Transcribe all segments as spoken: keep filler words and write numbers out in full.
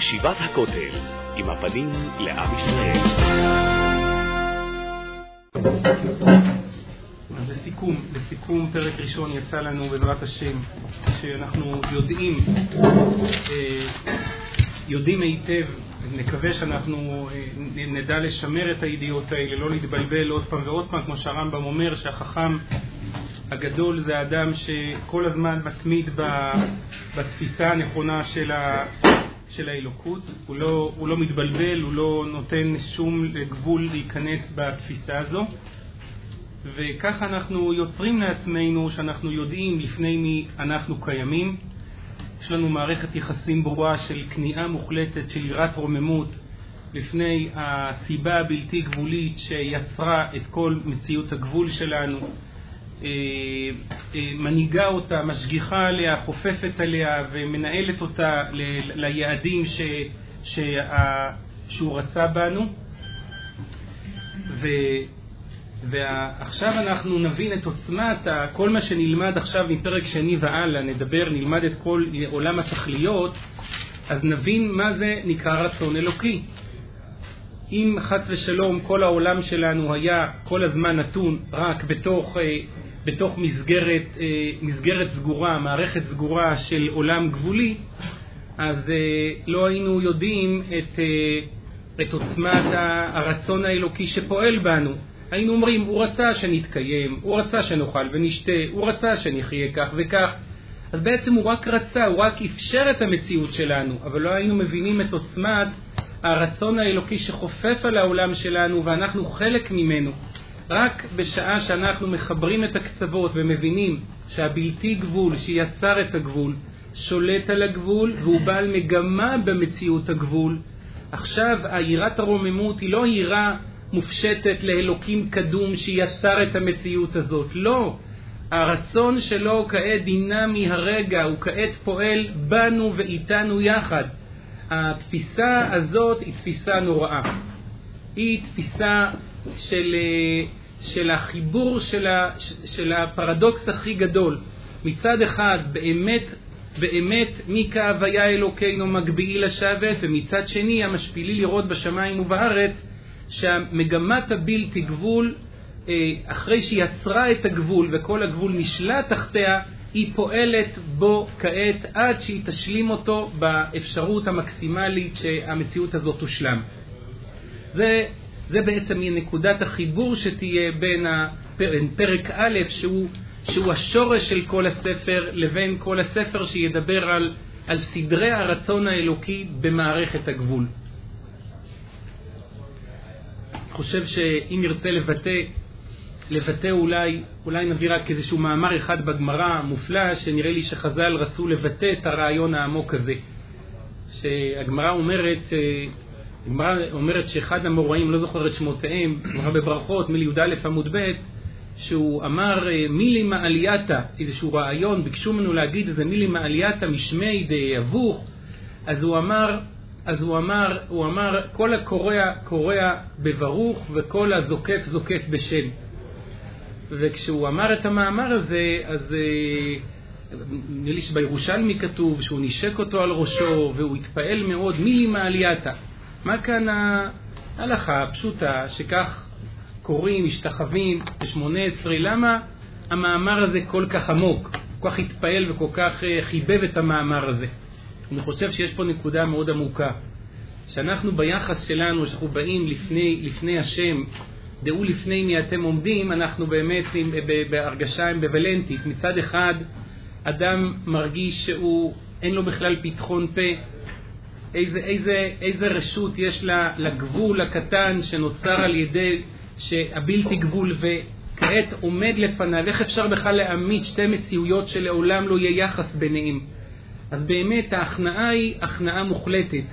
ישיבת הכותל, עם הפנים לעם ישראל. אז לסיכום, לסיכום פרק ראשון יצא לנו בעזרת השם שאנחנו יודעים, יודעים היטב, נקווה שאנחנו נדע לשמר את הידיעות האלה, לא להתבלבל עוד פעם ועוד פעם, כמו שהרמב"ם אומר שהחכם הגדול זה האדם שכל הזמן מתמיד בתפיסה הנכונה של ה... של האלוקות, הוא לא, הוא לא מתבלבל, הוא לא נותן שום גבול להיכנס בתפיסה הזו, וככה אנחנו יוצרים לעצמנו שאנחנו יודעים לפני מי אנחנו קיימים. יש לנו מערכת יחסים ברורה של כניעה מוחלטת, של יראת רוממות לפני הסיבה הבלתי גבולית שיצרה את כל מציאות הגבול שלנו, מנהיגה אותה, משגיחה עליה, חופפת עליה ומנהלת אותה ל- ליעדים ש- שה- שהוא רצה בנו. ו- ועכשיו אנחנו נבין את עוצמת כל מה שנלמד עכשיו מפרק שני והלאה, נדבר, נלמד את כל עולם התכליות, אז נבין מה זה נקרא רצון אלוקי. אם חס ושלום כל העולם שלנו היה כל הזמן נתון רק בתוך בתוך מסגרת, מסגרת סגורה, מערכת סגורה של עולם גבולי, אז לא היינו יודעים את, את עוצמת הרצון האלוקי שפועל בנו. היינו אומרים, הוא רצה שנתקיים, הוא רצה שנאכל ונשתה, הוא רצה שנחיה כך וכך. אז בעצם הוא רק רצה, הוא רק אפשר את המציאות שלנו, אבל לא היינו מבינים את עוצמת הרצון האלוקי שחופף על העולם שלנו ואנחנו חלק ממנו. רק בשעה שאנחנו מחברים את הקצוות ומבינים שהבלתי גבול שיצר את הגבול שולט על הגבול והוא בעל מגמה במציאות הגבול, עכשיו היראת הרוממות היא לא יראה מופשטת לאלוקים קדום שיצר את המציאות הזאת, לא. הרצון שלו כעת דינמי הרגע, הוא כעת פועל בנו ואיתנו יחד. התפיסה הזאת היא תפיסה נוראה, היא תפיסה של, של החיבור של, ה, של הפרדוקס הכי גדול. מצד אחד באמת באמת מי כהוויה אלוקינו מגביעי לשבת, ומצד שני המשפילי לראות בשמיים ובארץ שהמגמת הבלתי גבול אחרי שיצרה את הגבול וכל הגבול נשלט תחתיה, היא פועלת בו כעת עד שהיא תשלים אותו באפשרות המקסימלית שהמציאות הזאת תושלם. זה, זה בעצם נקודת החיבור שתהיה בין פרק א' שהוא, שהוא השורש של כל הספר לבין כל הספר שידבר על, על סדרי הרצון האלוקי במערכת הגבול. אני חושב שאם נרצה לבטא לבטא אולי, אולי נביא רק איזשהו מאמר אחד בגמרא מופלא שנראה לי שחז"ל רצו לבטא את הרעיון העמוק הזה. שהגמרא אומרת, הגמרא אומרת שאחד המוראים, לא זוכר את שמותיהם, גמרא בברכות, מילי י"א עמוד ב', שהוא אמר מילי מעלייתא, איזשהו רעיון, ביקשו ממנו להגיד איזה מילי מעלייתא משמי די אבוך, אז הוא אמר, אז הוא אמר, הוא אמר, כל הקורא קורא בברוך וכל הזוקף זוקף בשם. וכשהוא אמר את המאמר הזה, אז נראה לי שבירושלמי כתוב שהוא נשק אותו על ראשו והוא התפעל מאוד, מילי מעלייתא. מה כאן ההלכה הפשוטה שכך קוראים, משתחווים ב-שמונה עשרה? למה המאמר הזה כל כך עמוק, כל כך התפעל וכל כך חיבב את המאמר הזה? אני חושב שיש פה נקודה מאוד עמוקה, שאנחנו ביחס שלנו, שאנחנו באים לפני, לפני השם, דעו לפני מי אתם עומדים, אנחנו באמת בהרגשה אמביוולנטית. מצד אחד אדם מרגיש שהוא אין לו בכלל פתחון פה, איזה, איזה, איזה רשות יש לה, לגבול הקטן שנוצר על ידי שהבלתי גבול וכעת עומד לפניו, איך אפשר בכלל להעמיד שתי מציאויות שלעולם לא יהיה יחס ביניהם? אז באמת ההכנעה היא הכנעה מוחלטת.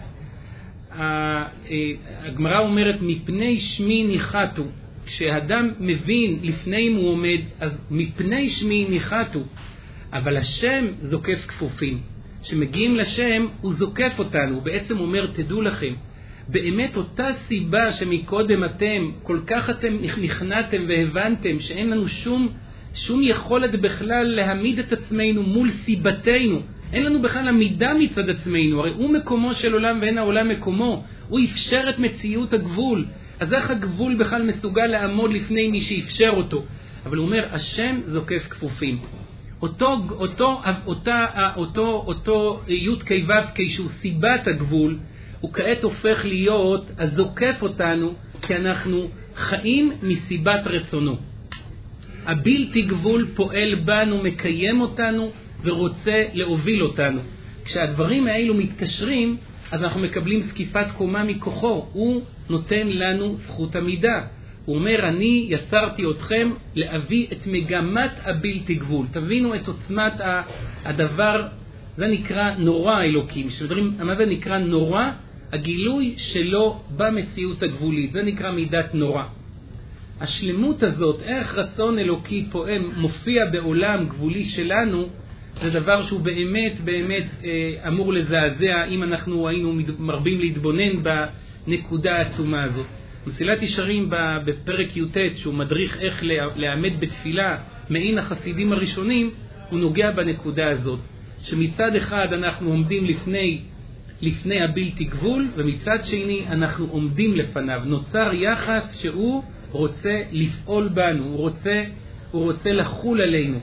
הגמרא אומרת מפני שמי ניחתו, כשאדם מבין לפני אם הוא עומד, אז מפני שמי ניחתו, אבל השם זוקף כפופים. שמגיעים לשם הוא זוקף אותנו, הוא בעצם אומר תדעו לכם, באמת אותה סיבה שמקודם אתם כל כך אתם נכנעתם והבנתם שאין לנו שום, שום יכולת בכלל להעמיד את עצמנו מול סיבתנו, אין לנו בכלל עמידה מצד עצמנו, הרי הוא מקומו של עולם ואין העולם מקומו, הוא אפשר את מציאות הגבול, אז איך הגבול בכלל מסוגל לעמוד לפני מי שאפשר אותו? אבל הוא אומר, השם זוקף כפופים. אותו, אותו, אותה, אותו, אותו י' כ' ו' כ' שהוא סיבת הגבול, הוא כעת הופך להיות הזוקף אותנו, כי אנחנו חיים מסיבת רצונו. הבלתי גבול פועל בנו, מקיים אותנו ורוצה להוביל אותנו. כשהדברים האלו מתקשרים, אז אנחנו מקבלים סקיפת קומה מכוחו. הוא נותן לנו זכות עמידה. הוא אומר, אני יצרתי אתכם להביא את מגמת הבלתי גבול. תבינו את עוצמת הדבר, זה נקרא נורא אלוקים. שמדברים, מה זה נקרא נורא? הגילוי שלו במציאות הגבולית. זה נקרא מידת נורא. השלמות הזאת, איך רצון אלוקי פועם מופיע בעולם גבולי שלנו, זה דבר שהוא באמת באמת אה, אמור לזעזע אם אנחנו היינו מרבים להתבונן בנקודה העצומה הזאת. מסילת ישרים בפרק י"ט, שהוא מדריך איך לעמד בתפילה מעין החסידים הראשונים, הוא נוגע בנקודה הזאת, שמצד אחד אנחנו עומדים לפני, לפני הבלתי גבול, ומצד שני אנחנו עומדים לפניו. נוצר יחס שהוא רוצה לפעול בנו, הוא רוצה, הוא רוצה לחול עלינו.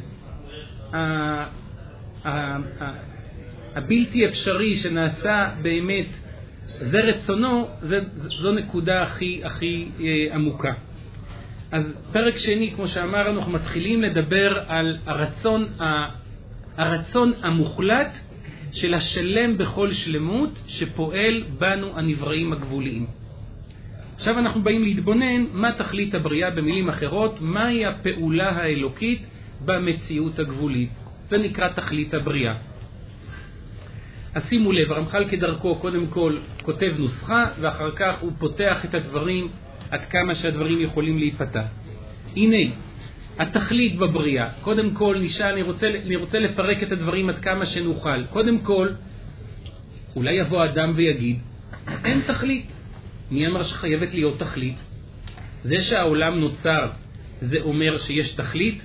הבלתי אפשרי שנעשה באמת, זה רצונו, זה, זו נקודה הכי, הכי אה, עמוקה. אז פרק שני, כמו שאמרנו, אנחנו מתחילים לדבר על הרצון, הרצון המוחלט של השלם בכל שלמות שפועל בנו הנבראים הגבוליים. עכשיו אנחנו באים להתבונן מה תכלית הבריאה, במילים אחרות, מהי הפעולה האלוקית במציאות הגבולית. זה נקרא תכלית הבריאה. אז שימו לב, הרמח"ל כדרכו קודם כל כותב נוסחה, ואחר כך הוא פותח את הדברים עד כמה שהדברים יכולים להיפתח. הנה, התכלית בבריאה. קודם כל נשאל, אני רוצה, אני רוצה לפרק את הדברים עד כמה שנוכל. קודם כל, אולי יבוא אדם ויגיד, אין תכלית. מי אמר שחייבת להיות תכלית? זה שהעולם נוצר, זה אומר שיש תכלית?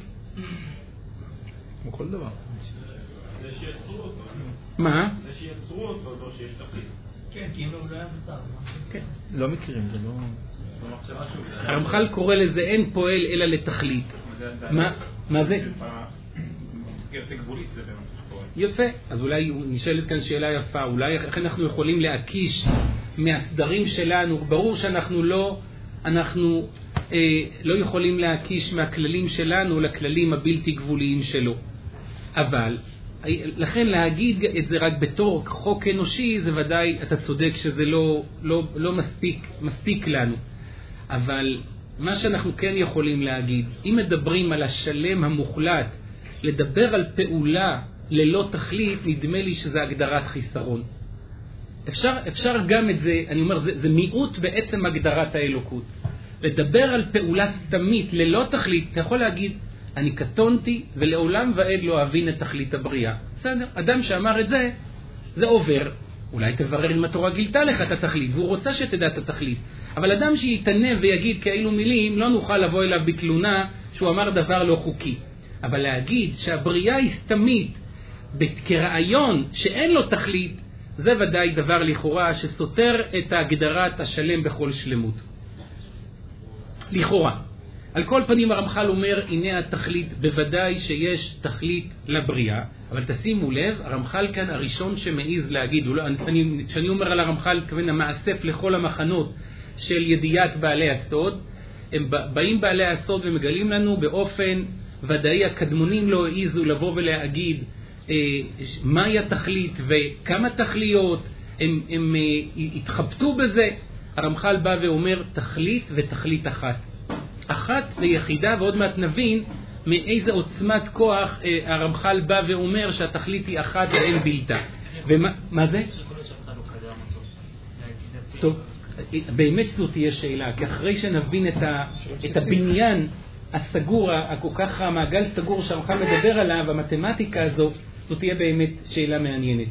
כמו כל דבר. זה שיצרו אותו. מה? זה שיצרו אותו, לא שיש תכלית. כן, כי אם לא היה נוצר. כן. לא מכירים, זה לא... הרמח"ל קורא לזה אין פועל אלא לתכלית. מה זה? מסגרת גבולית זה באמת שקורה. יפה. אז אולי נשאלת כאן שאלה יפה. אולי איך אנחנו יכולים להקיש מהסדרים שלנו? ברור שאנחנו לא, אנחנו אה, לא יכולים להקיש מהכללים שלנו לכללים הבלתי גבוליים שלו. אבל לכן להגיד את זה רק בתור חוק אנושי, זה ודאי, אתה צודק שזה לא, לא, לא מספיק, מספיק לנו. אבל מה שאנחנו כן יכולים להגיד, אם מדברים על השלם המוחלט, לדבר על פעולה ללא תכלית, נדמה לי שזה הגדרת חיסרון. אפשר, אפשר גם את זה, אני אומר, זה, זה מיעוט בעצם הגדרת האלוקות. לדבר על פעולה סתמית ללא תכלית, אתה יכול להגיד, אני קטונתי ולעולם ועד לא אבין את תכלית הבריאה. בסדר, אדם שאמר את זה, זה עובר. אולי תברר אם התורה גילתה לך את התכלית, והוא רוצה שתדע את התכלית. אבל אדם שיתענה ויגיד כאלו מילים, לא נוכל לבוא אליו בתלונה שהוא אמר דבר לא חוקי. אבל להגיד שהבריאה היא סתמית כרעיון שאין לו תכלית, זה ודאי דבר לכאורה שסותר את הגדרת השלם בכל שלמות. לכאורה. על כל פנים הרמח"ל אומר, הנה התכלית, בוודאי שיש תכלית לבריאה, אבל תשימו לב, הרמח"ל כאן הראשון שמעיז להגיד, לא, אני, שאני אומר על הרמח"ל, כוון המאסף לכל המחנות של ידיעת בעלי הסוד, הם באים בעלי הסוד ומגלים לנו באופן ודאי, הקדמונים לא העיזו לבוא ולהגיד אה, מהי התכלית וכמה תכליות, הם, הם אה, התחבטו בזה. הרמח"ל בא ואומר תכלית ותכלית אחת. אחת ליחידה, ועוד מעט נבין מאיזה עוצמת כוח אה, הרמח"ל בא ואומר שהתכלית היא אחת ואין בלתה. ומה מה זה? טוב, באמת זאת תהיה שאלה, כי אחרי שנבין את, ה, את הבניין הסגור, הכל כך המעגל סגור שהרמח"ל מדבר עליו, המתמטיקה הזו, זאת תהיה באמת שאלה מעניינת.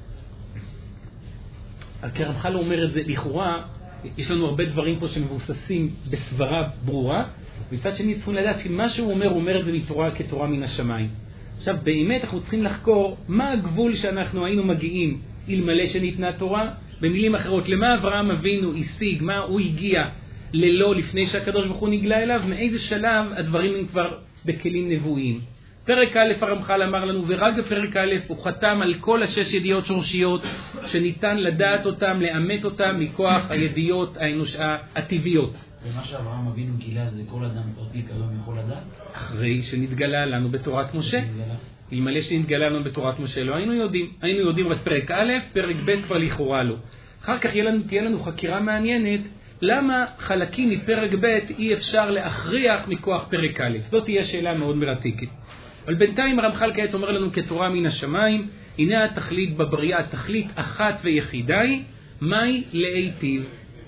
כי הרמח"ל אומר את זה לכאורה, יש לנו הרבה דברים פה שמבוססים בסברה ברורה, מצד שני צריכים לדעת שמה שהוא אומר, הוא אומר את זה מתורה כתורה מן השמיים. עכשיו, באמת אנחנו צריכים לחקור מה הגבול שאנחנו היינו מגיעים אלמלא שניתנה תורה. במילים אחרות, למה אברהם אבינו השיג, מה הוא הגיע ללא לפני שהקדוש ברוך הוא נגלה אליו, מאיזה שלב הדברים הם כבר בכלים נבואיים. פרק א' הרמח"ל אמר לנו, ורק בפרק א' הוא חתם על כל השש ידיעות שורשיות שניתן לדעת אותם, לאמת אותם מכוח הידיעות האנוש... הטבעיות. ומה שאברהם אבינו גילה זה כל אדם פרטי כיום יכול לדעת? אחרי שנתגלה לנו בתורת משה. אלמלא שנתגלה לנו בתורת משה לא היינו יודעים. היינו יודעים רק פרק א', פרק ב' כבר לכאורה לא. אחר כך תהיה לנו, תהיה לנו חקירה מעניינת, למה חלקים מפרק ב' אי אפשר להכריח מכוח פרק א'. זאת תהיה שאלה מאוד מרתקת. אבל בינתיים הרמח"ל כעת אומר לנו כתורה מן השמיים, הנה התכלית בבריאה, תכלית אחת ויחידה היא, מהי להיטיב.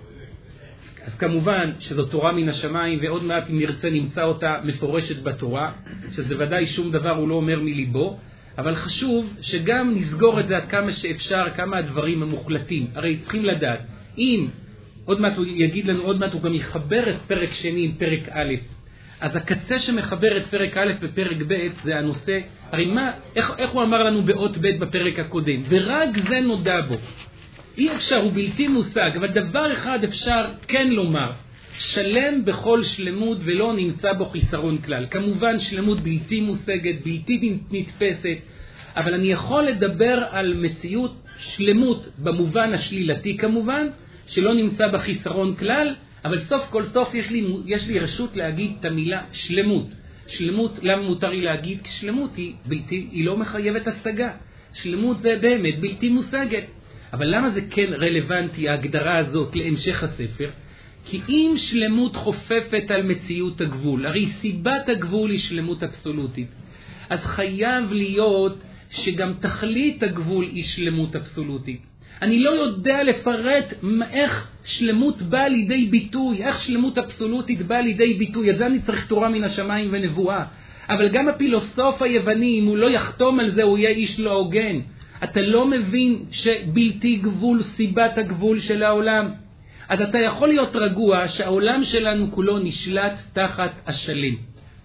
אז כמובן שזו תורה מן השמיים, ועוד מעט אם נרצה נמצא אותה מפורשת בתורה, שזה ודאי שום דבר הוא לא אומר מליבו, אבל חשוב שגם נסגור את זה עד כמה שאפשר, כמה הדברים המוחלטים. הרי צריכים לדעת, אם עוד מעט הוא יגיד לנו, עוד מעט הוא גם יחבר את פרק שני עם פרק א', אז הקצה שמחבר את פרק א' בפרק ב' זה הנושא, הרי מה, איך, איך הוא אמר לנו באות ב' בפרק הקודם, ורק זה נודע בו. אי אפשר, הוא בלתי מושג, אבל דבר אחד אפשר כן לומר, שלם בכל שלמות ולא נמצא בו חיסרון כלל. כמובן שלמות בלתי מושגת, בלתי נתפסת, אבל אני יכול לדבר על מציאות שלמות במובן השלילתי כמובן, שלא נמצא בה חיסרון כלל, אבל סוף כל סוף יש לי, יש לי רשות להגיד את המילה שלמות. שלמות, למה מותר לי להגיד? כי שלמות היא, בלתי, היא לא מחייבת השגה. שלמות זה באמת בלתי מושגת. אבל למה זה כן רלוונטי, ההגדרה הזאת, להמשך הספר? כי אם שלמות חופפת על מציאות הגבול, הרי סיבת הגבול היא שלמות אבסולוטית, אז חייב להיות שגם תכלית הגבול היא שלמות אבסולוטית. אני לא יודע לפרט איך שלמות באה לידי ביטוי, איך שלמות אבסולוטית באה לידי ביטוי, את זה אני צריך תורה מן השמיים ונבואה. אבל גם הפילוסוף היווני, אם הוא לא יחתום על זה, הוא יהיה איש לא הוגן. אתה לא מבין שבלתי גבול סיבת הגבול של העולם. אז אתה יכול להיות רגוע שהעולם שלנו כולו נשלט תחת השלם.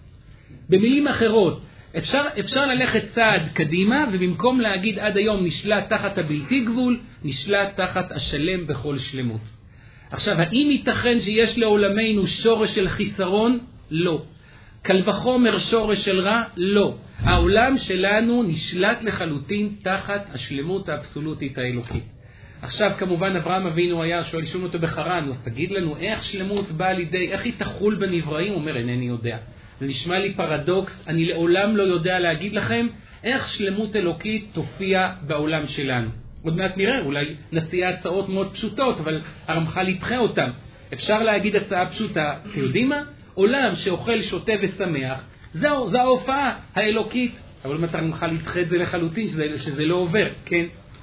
במילים אחרות, אפשר, אפשר ללכת צעד קדימה, ובמקום להגיד עד היום נשלט תחת הבלתי גבול, נשלט תחת השלם בכל שלמות. עכשיו, האם ייתכן שיש לעולמנו שורש של חיסרון? לא. קל וחומר שורש של רע? לא. העולם שלנו נשלט לחלוטין תחת השלמות האבסולוטית האלוקית. עכשיו כמובן אברהם אבינו היה שואל, שואל אותו בחרן, אז תגיד לנו איך שלמות באה לידי, איך היא תחול בנבראים? הוא אומר, אינני יודע. זה נשמע לי פרדוקס, אני לעולם לא יודע להגיד לכם איך שלמות אלוקית תופיע בעולם שלנו. עוד מעט נראה, אולי נציע הצעות מאוד פשוטות, אבל הרמח"ל ידחה אותם. אפשר להגיד הצעה פשוטה, אתם יודעים מה? עולם שאוכל, שותה ושמח, זהו, זו ההופעה האלוקית. אבל אם אתה הרמח"ל ידחה את זה לחלוטין, שזה, שזה לא עובר, כן?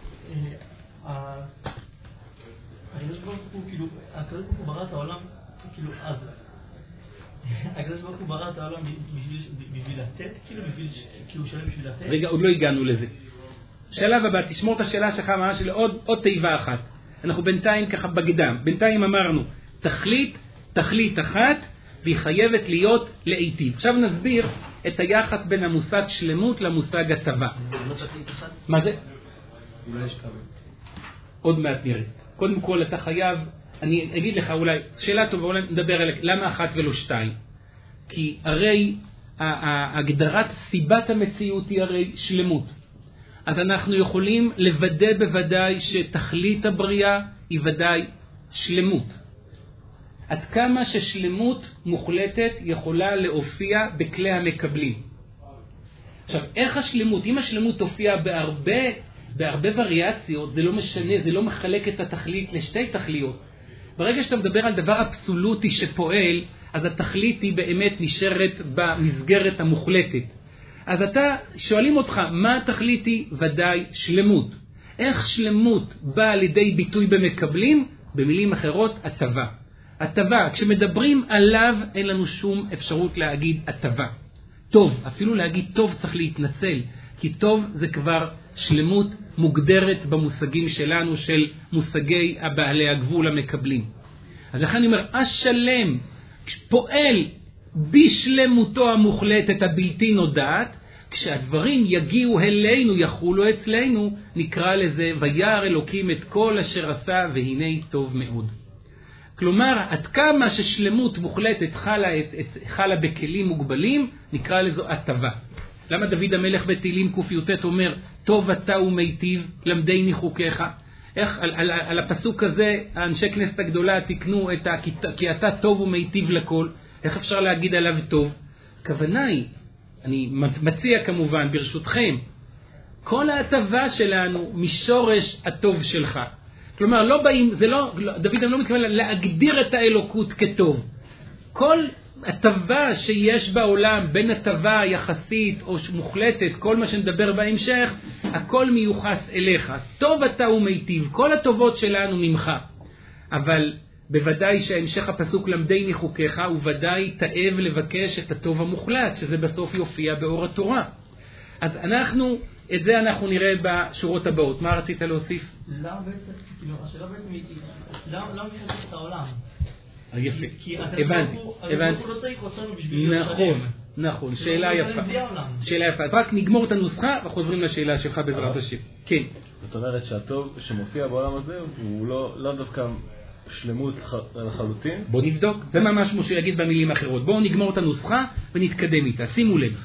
הקדוש ברוך הוא, כאילו, הקדוש ברוך הוא ברא את העולם, כאילו, אז הקדוש ברוך הוא ברא את העולם בשביל לתת, כאילו, כאילו שלם בשביל לתת. רגע, עוד לא הגענו לזה. שלב הבא, תשמור את השאלה שלך ממש לעוד עוד תיבה אחת. אנחנו בינתיים ככה בקדם. בינתיים אמרנו, תכלית, תכלית אחת, והיא חייבת להיות להיטיב. עכשיו נסביר את היחס בין המושג שלמות למושג הטבה. לא תכלית אחת? מה זה? אולי יש כמה. עוד מעט נראה. קודם כל אתה חייב, אני אגיד לך אולי, שאלה טובה, אולי נדבר עליה, למה אחת ולא שתיים? כי הרי הגדרת סיבת המציאות היא הרי שלמות. אז אנחנו יכולים לוודא בוודאי שתכלית הבריאה היא ודאי שלמות. עד כמה ששלמות מוחלטת יכולה להופיע בכלי המקבלים. עכשיו, איך השלמות? אם השלמות תופיע בהרבה, בהרבה וריאציות, זה לא משנה, זה לא מחלק את התכלית לשתי תכליות. ברגע שאתה מדבר על דבר אבסולוטי שפועל, אז התכלית היא באמת נשארת במסגרת המוחלטת. אז אתה, שואלים אותך, מה התכלית היא? ודאי שלמות. איך שלמות באה לידי ביטוי במקבלים? במילים אחרות, הטבה. הטבה, כשמדברים עליו אין לנו שום אפשרות להגיד הטבה. טוב, אפילו להגיד טוב צריך להתנצל, כי טוב זה כבר שלמות מוגדרת במושגים שלנו של מושגי הבעלי הגבול המקבלים. אז לכן אני אומר, השלם פועל בשלמותו המוחלטת הבלתי נודעת, כשהדברים יגיעו אלינו, יחולו אצלנו, נקרא לזה וירא אלוקים את כל אשר עשה והנה טוב מאוד. כלומר, עד כמה ששלמות מוחלטת חלה, את, את, חלה בכלים מוגבלים, נקרא לזו הטבה. למה דוד המלך בתהילים ק"ט אומר, טוב אתה ומיטיב, למדני חוקיך? איך על, על, על הפסוק הזה, האנשי כנסת הגדולה תקנו את ה, כי אתה טוב ומיטיב לכל. איך אפשר להגיד עליו טוב? הכוונה היא, אני מציע כמובן ברשותכם, כל ההטבה שלנו משורש הטוב שלך. כלומר, לא באים, זה לא, דוד לא מתכוון להגדיר את האלוקות כטוב. כל הטבה שיש בעולם, בין הטבה יחסית או מוחלטת, כל מה שנדבר בהמשך, הכל מיוחס אליך. אז טוב אתה ומיטיב, כל הטובות שלנו ממך. אבל בוודאי שהמשך הפסוק למדני חוקיך, וודאי תאב לבקש את הטוב המוחלט, שזה בסוף יופיע באור התורה. אז אנחנו, את זה אנחנו נראה בשורות הבאות. מה רצית להוסיף? למה בעצם, כאילו, השאלה בעצם היא, למה משתתף את העולם? יפה, הבנתי, הבנתי. נכון, נכון, שאלה יפה. שאלה יפה. אז רק נגמור את הנוסחה וחוזרים לשאלה שלך בעזרת השם. כן. זאת אומרת שהטוב שמופיע בעולם הזה הוא לא דווקא שלמות לחלוטין. בוא נבדוק, זה ממש כמו שיגיד במילים אחרות. בואו נגמור את הנוסחה ונתקדם איתה. שימו לב.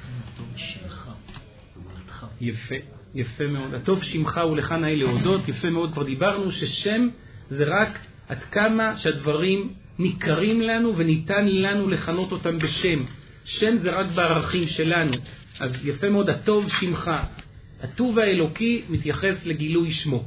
יפה, יפה מאוד. הטוב שמך ולך נאה להודות. יפה מאוד, כבר דיברנו ששם זה רק עד כמה שהדברים ניכרים לנו וניתן לנו לכנות אותם בשם. שם זה רק בערכים שלנו. אז יפה מאוד, הטוב שמך. הטוב האלוקי מתייחס לגילוי שמו.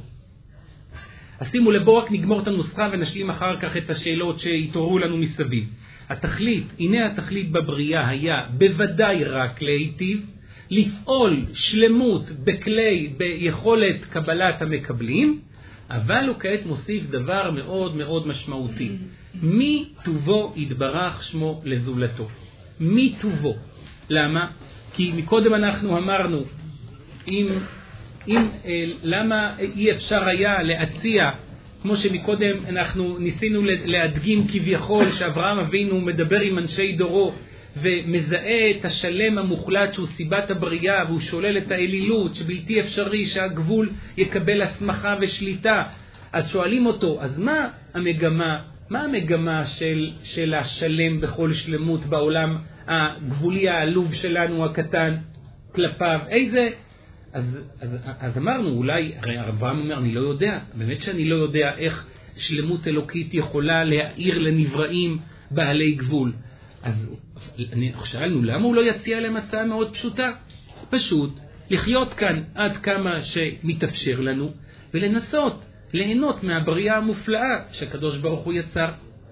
אז שימו לב, בואו רק נגמור את הנוסחה ונשלים אחר כך את השאלות שהתעוררו לנו מסביב. התכלית, הנה התכלית בבריאה היה בוודאי רק להיטיב, לפעול שלמות בכלי, ביכולת קבלת המקבלים, אבל הוא כעת מוסיף דבר מאוד מאוד משמעותי. מי טובו יתברך שמו לזולתו. מי טובו. למה? כי מקודם אנחנו אמרנו, אם, אם, למה אי אפשר היה להציע, כמו שמקודם אנחנו ניסינו להדגים כביכול שאברהם אבינו מדבר עם אנשי דורו, ומזהה את השלם המוחלט שהוא סיבת הבריאה, והוא שולל את האלילות, שבלתי אפשרי שהגבול יקבל הסמכה ושליטה. אז שואלים אותו, אז מה המגמה, מה המגמה של, של השלם בכל שלמות בעולם הגבולי העלוב שלנו הקטן כלפיו? איזה? אז, אז, אז אמרנו, אולי, הרי אברהם אומר, אני לא יודע, באמת שאני לא יודע איך שלמות אלוקית יכולה להאיר לנבראים בעלי גבול. אז שאלנו, למה הוא לא יציע להם הצעה מאוד פשוטה? פשוט לחיות כאן עד כמה שמתאפשר לנו, ולנסות ליהנות מהבריאה המופלאה שהקדוש ברוך הוא יצר.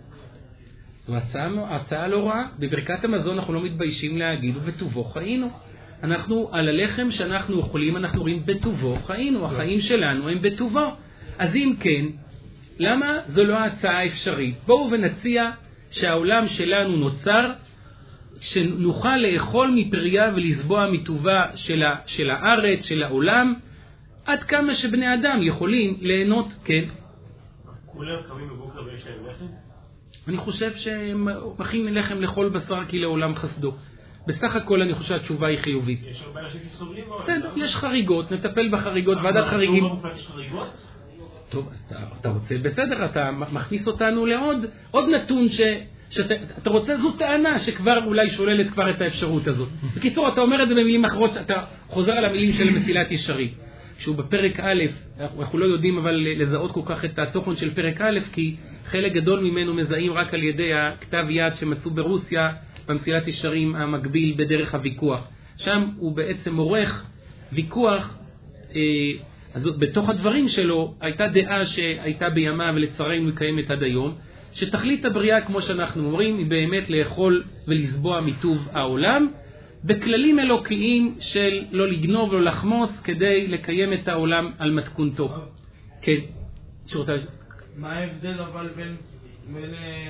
זו הצעה, הצעה לא רעה. בברכת המזון אנחנו לא מתביישים להגיד, ובטובו חיינו. אנחנו, על הלחם שאנחנו אוכלים, אנחנו רואים בטובו חיינו. החיים שלנו הם בטובו. אז אם כן, למה זו לא הצעה אפשרית? בואו ונציע שהעולם שלנו נוצר, שנוכל לאכול מפריה ולסבוע מטובה של, ה, של הארץ, של העולם, עד כמה שבני אדם יכולים ליהנות, כן. כולם קמים בבוקר ויש להם לחם? אני חושב שהם מכין לחם לכל בשר כי לעולם חסדו. בסך הכל אני חושב שהתשובה היא חיובית. יש הרבה אנשים שסובלים? בסדר, יש חריגות, נטפל בחריגות, ועדת חריגים. יש חריגות? טוב, אתה, אתה רוצה, בסדר, אתה מכניס אותנו לעוד עוד נתון ש, שאתה אתה רוצה, זו טענה שכבר אולי שוללת כבר את האפשרות הזאת. בקיצור, אתה אומר את זה במילים אחרות, אתה חוזר על המילים של מסילת ישרים. שהוא בפרק א', אנחנו לא יודעים אבל לזהות כל כך את התוכן של פרק א', כי חלק גדול ממנו מזהים רק על ידי הכתב יד שמצאו ברוסיה, במסילת ישרים המקביל בדרך הוויכוח. שם הוא בעצם עורך ויכוח, אה, אז בתוך הדברים שלו הייתה דעה שהייתה בימה ולצערנו מקיימת עד היום, שתכלית הבריאה, כמו שאנחנו אומרים, היא באמת לאכול ולסבוע מטוב העולם, בכללים אלוקיים של לא לגנוב ולא לחמוס, כדי לקיים את העולם על מתכונתו. כן, שורתה. מה ההבדל אבל בין, בין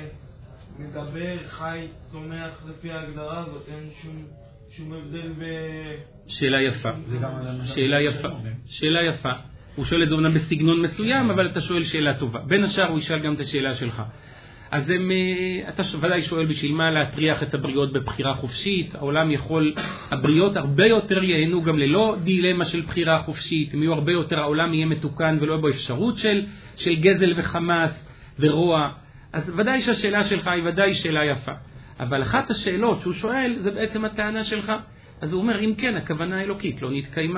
מדבר, חי, צומח לפי ההגדרה הזאת? אין שום, שום הבדל ב... שאלה יפה. שאלה יפה. שאלה יפה. הוא שואל את זה אומנם בסגנון מסוים, אבל אתה שואל שאלה טובה. בין השאר הוא ישאל גם את השאלה שלך. אז הם, אתה ודאי שואל בשביל מה להטריח את הבריות בבחירה חופשית. העולם יכול, הבריות הרבה יותר ייהנו גם ללא דילמה של בחירה חופשית. הם יהיו הרבה יותר, העולם יהיה מתוקן ולא בו אפשרות של, של גזל וחמאס ורוע. אז ודאי שהשאלה שלך היא ודאי שאלה יפה. אבל אחת השאלות שהוא שואל זה בעצם הטענה שלך. אז הוא אומר, אם כן, הכוונה האלוקית לא נתקיימה.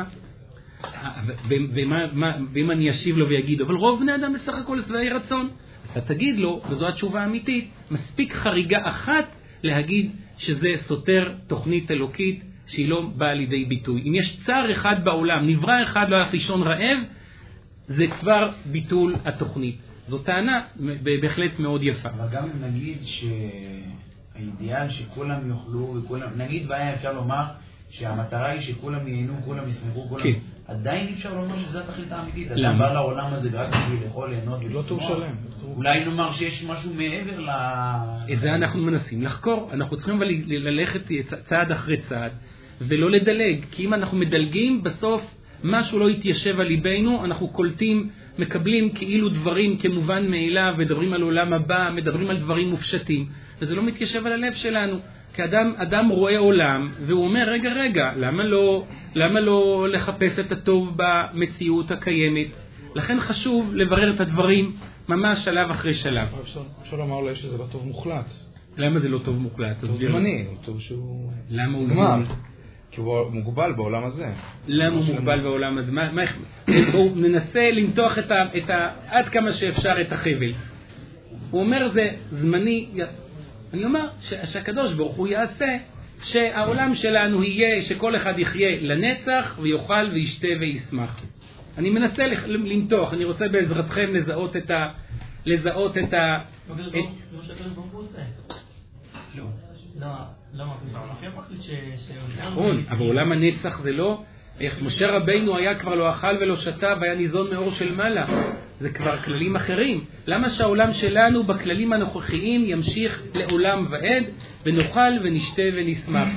ואם אני אשיב לו ויגיד, אבל רוב בני אדם בסך הכל שבעי רצון. אתה תגיד לו, וזו התשובה האמיתית, מספיק חריגה אחת להגיד שזה סותר תוכנית אלוקית שהיא לא באה לידי ביטוי. אם יש צער אחד בעולם, נברא אחד לא הלך לישון רעב, זה כבר ביטול התוכנית. זו טענה בהחלט מאוד יפה. אבל גם אם נגיד שהאידיאל שכולם יאכלו וכולם, נגיד והיה אפשר לומר שהמטרה היא שכולם ייהנו, כולם ישמחו, כולם... כן. עדיין אפשר לומר שזה התכלית האמיתית. אדם בא לעולם הזה רק בשביל לאכול, ליהנות ולשמוח. לא טוב שלם. אולי נאמר שיש משהו מעבר ל... את זה אנחנו מנסים לחקור. אנחנו צריכים ללכת צעד אחרי צעד ולא לדלג. כי אם אנחנו מדלגים, בסוף משהו לא יתיישב על ליבנו, אנחנו קולטים, מקבלים כאילו דברים כמובן מאליו, מדברים על עולם הבא, מדברים על דברים מופשטים, וזה לא מתיישב על הלב שלנו. כי אדם, אדם רואה עולם, והוא אומר, רגע, רגע, למה לא, למה לא לחפש את הטוב במציאות הקיימת? לכן חשוב לברר את הדברים ממש שלב אחרי שלב. אפשר, אפשר לומר אולי שזה לא טוב מוחלט. למה זה לא טוב מוחלט? טוב זמני, הוא טוב שהוא... למה הוא גמר? כי הוא מוגבל בעולם הזה. למה הוא מוגבל בעולם הזה? מה, מה, בואו ננסה למתוח את ה, את ה, עד כמה שאפשר את החבל. הוא אומר, זה זמני... אני אומר שהקדוש ברוך הוא יעשה שהעולם שלנו יהיה, שכל אחד יחיה לנצח ויאכל וישתה וישמח. אני מנסה למתוח, אני רוצה בעזרתכם לזהות את ה... לזהות את ה... זה מה שהקדוש ברוך הוא עושה. לא. למה? לכם מחליט ש... נכון, אבל עולם הנצח זה לא... איך משה רבינו היה כבר לא אכל ולא שתה והיה ניזון מאור של מעלה. זה כבר כללים אחרים. למה שהעולם שלנו בכללים הנוכחיים ימשיך לעולם ועד ונאכל ונשתה ונשמח?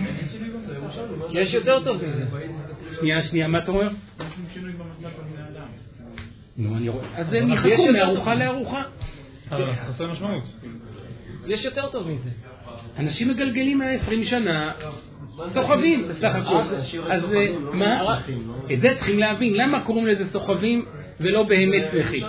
כי יש יותר טוב מזה. שנייה, שנייה, מה אתה אומר? נו, אני רואה. אז הם יחכו מארוחה לארוחה. חסר משמעות. יש יותר טוב מזה. אנשים מגלגלים עשרים שנה, סוחבים בסך הכל. אז מה? את זה צריכים להבין. למה קוראים לזה סוחבים ולא באמת שמחים?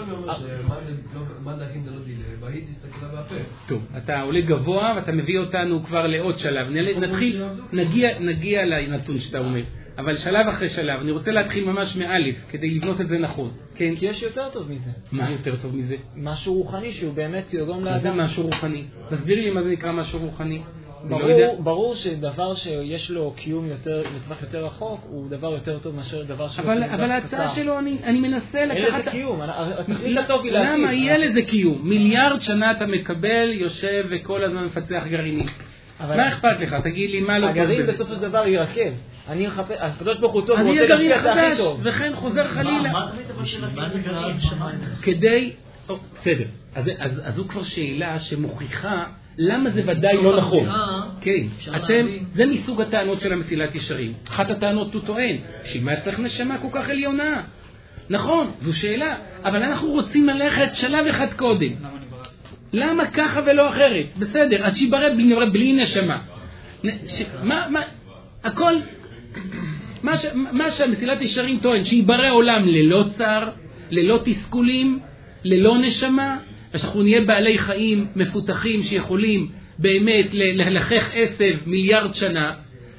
מה דאכים זה לא דילה? בהית הסתכלה בהפה. טוב, אתה עולה גבוה ואתה מביא אותנו כבר לעוד שלב. נתחיל, נגיע לנתון שאתה אומר. אבל שלב אחרי שלב, אני רוצה להתחיל ממש מאלף, כדי לבנות את זה נכון. כן? כי יש יותר טוב מזה. מה יותר טוב מזה? משהו רוחני שהוא באמת יגרום לאדם. מה זה משהו רוחני? תסביר לי מה זה נקרא משהו רוחני. ברור, ברור שדבר שיש לו קיום יותר, לטווח יותר רחוק, הוא דבר יותר טוב מאשר דבר שיש לו... אבל ההצעה שלו, אני מנסה לקחת... אין לזה קיום, התכלית הטוב היא להשיג. למה? יהיה לזה קיום. מיליארד שנה אתה מקבל, יושב וכל הזמן מפצח גרעינים. מה אכפת לך? תגיד לי מה לא טוב בזה. הגרעין בסופו של דבר ירקב. אני מחפש, הקדוש ברוך הוא טוב, הוא רוצה להשפיע את הכי טוב. וכן חוזר חלילה. מה תמיד אבל של הגרעין שמיים? כדי... בסדר. אז זו כבר שאלה שמוכיחה למה זה ודאי לא נכון. כן, אתם, זה מסוג הטענות של המסילת ישרים. אחת הטענות הוא טוען, שמה צריך נשמה כל כך עליונה? נכון, זו שאלה, אבל אנחנו רוצים ללכת שלב אחד קודם. למה ככה ולא אחרת? בסדר, אז שיברא בלי, בלי נשמה. ש, מה, מה, הכל, מה, ש, מה שהמסילת ישרים טוען, שיברא עולם ללא צער, ללא תסכולים, ללא נשמה, ושאנחנו נהיה בעלי חיים מפותחים שיכולים באמת ללחך עשב מיליארד שנה,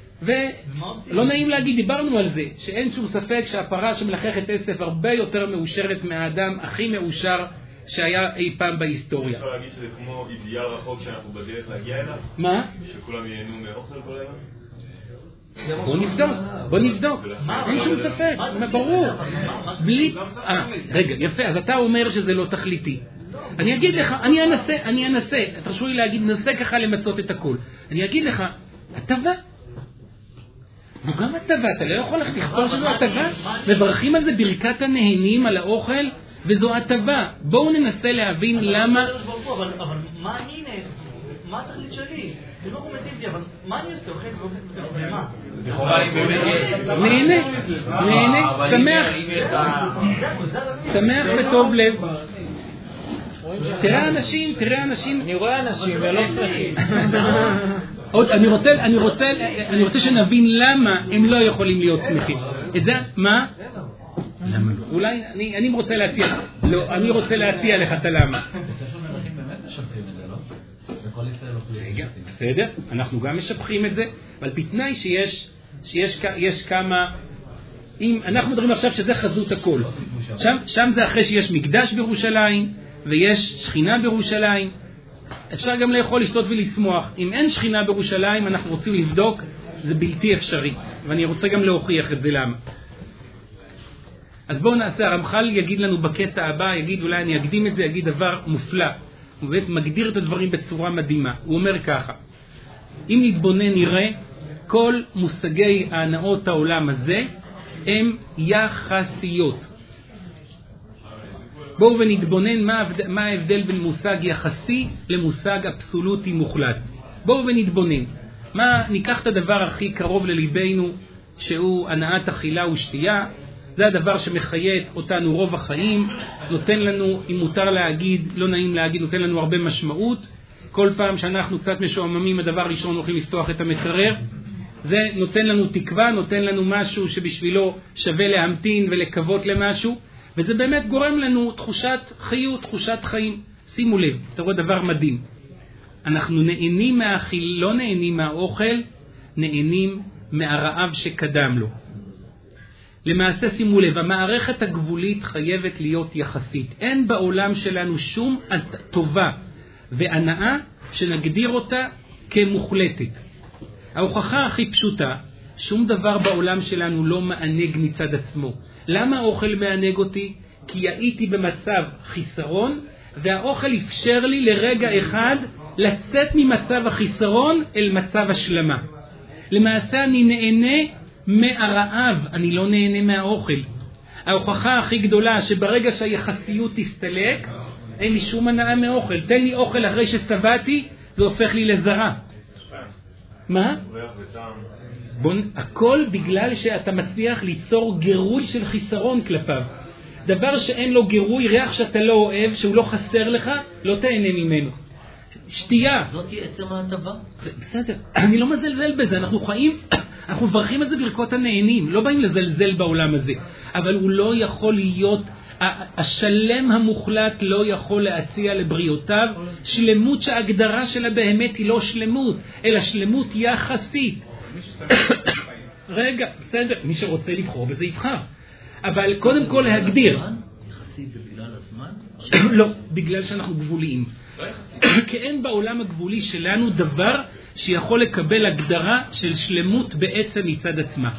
ולא נעים להגיד, דיברנו על זה, שאין שום ספק שהפרה שמלחכת עשב הרבה יותר מאושרת מהאדם הכי מאושר שהיה אי פעם בהיסטוריה. אפשר להגיד שזה כמו אידיאל רחוק שאנחנו בדרך להגיע אליו? מה? שכולם ייהנו מאוכל כל היום? בוא נבדוק, בוא נבדוק, אין שום ספק, ברור. בלי... רגע, יפה, אז אתה אומר שזה לא תכליתי. אני אגיד לך, אני אנסה, אני אנסה, תרשו לי להגיד, ננסה ככה למצות את הכל. אני אגיד לך, הטבה. זו גם הטבה, אתה לא יכול לכתוב שזו הטבה. מברכים על זה ברכת הנהנים על האוכל, וזו הטבה. בואו ננסה להבין למה... אבל מה אני נהנה? מה התכלית שלי? זה לא חומתים לי, אבל מה אני עושה? אוכל ומה? נהנה, נהנה, שמח. שמח וטוב לב. תראה אנשים, תראה אנשים. אני רואה אנשים ולא שמחים. עוד, אני רוצה, אני רוצה, אני רוצה שנבין למה הם לא יכולים להיות שמחים. את זה, מה? למה לא? אולי, אני, אני רוצה להציע, לא, אני רוצה להציע לך את הלמה. רגע, בסדר, אנחנו גם משפחים את זה, אבל בתנאי שיש, שיש, יש כמה, אם אנחנו מדברים עכשיו שזה חזות הכל, שם, שם זה אחרי שיש מקדש בירושלים, ויש שכינה בירושלים, אפשר גם לאכול, לשתות ולשמוח. אם אין שכינה בירושלים, אנחנו רוצים לבדוק, זה בלתי אפשרי, ואני רוצה גם להוכיח את זה למה. אז בואו נעשה, הרמח"ל יגיד לנו בקטע הבא, יגיד, אולי אני אקדים את זה, יגיד דבר מופלא. הוא באמת מגדיר את הדברים בצורה מדהימה. הוא אומר ככה, אם נתבונן נראה, כל מושגי ההנאות העולם הזה הם יחסיות. בואו ונתבונן מה, מה ההבדל בין מושג יחסי למושג אבסולוטי מוחלט. בואו ונתבונן. מה, ניקח את הדבר הכי קרוב לליבנו, שהוא הנאת אכילה ושתייה. זה הדבר שמחיה אותנו רוב החיים, נותן לנו, אם מותר להגיד, לא נעים להגיד, נותן לנו הרבה משמעות. כל פעם שאנחנו קצת משועממים, הדבר הראשון הולכים לפתוח את המקרר. זה נותן לנו תקווה, נותן לנו משהו שבשבילו שווה להמתין ולקוות למשהו, וזה באמת גורם לנו תחושת חיות, תחושת חיים. שימו לב, תראו דבר מדהים. אנחנו נהנים מהאכיל, לא נהנים מהאוכל, נהנים מהרעב שקדם לו. למעשה שימו לב, המערכת הגבולית חייבת להיות יחסית. אין בעולם שלנו שום טובה והנאה שנגדיר אותה כמוחלטת. ההוכחה הכי פשוטה, שום דבר בעולם שלנו לא מענג מצד עצמו. למה האוכל מענג אותי? כי הייתי במצב חיסרון, והאוכל אפשר לי לרגע אחד לצאת ממצב החיסרון אל מצב השלמה. למעשה אני נהנה מהרעב, אני לא נהנה מהאוכל. ההוכחה הכי גדולה שברגע שהיחסיות תסתלק, אין לי שום הנאה מאוכל. תן לי אוכל אחרי שסבעתי, זה הופך לי לזרה. מה? בוא, הכל בגלל שאתה מצליח ליצור גירוי של חיסרון כלפיו. דבר שאין לו גירוי, ריח שאתה לא אוהב, שהוא לא חסר לך, לא תהנה ממנו. שתייה. זאת היא עצם ההטבה. בסדר, אני לא מזלזל בזה, אנחנו חיים, אנחנו מברכים את זה ברכות הנהנים, לא באים לזלזל בעולם הזה, אבל הוא לא יכול להיות, השלם המוחלט לא יכול להציע לבריאותיו שלמות שההגדרה שלה באמת היא לא שלמות, אלא שלמות יחסית. רגע, בסדר, מי שרוצה לבחור בזה יבחר, אבל קודם כל להגדיר. יחסית זה בגלל הזמן? לא, בגלל שאנחנו גבוליים. כי אין בעולם הגבולי שלנו דבר שיכול לקבל הגדרה של שלמות בעצם מצד עצמה.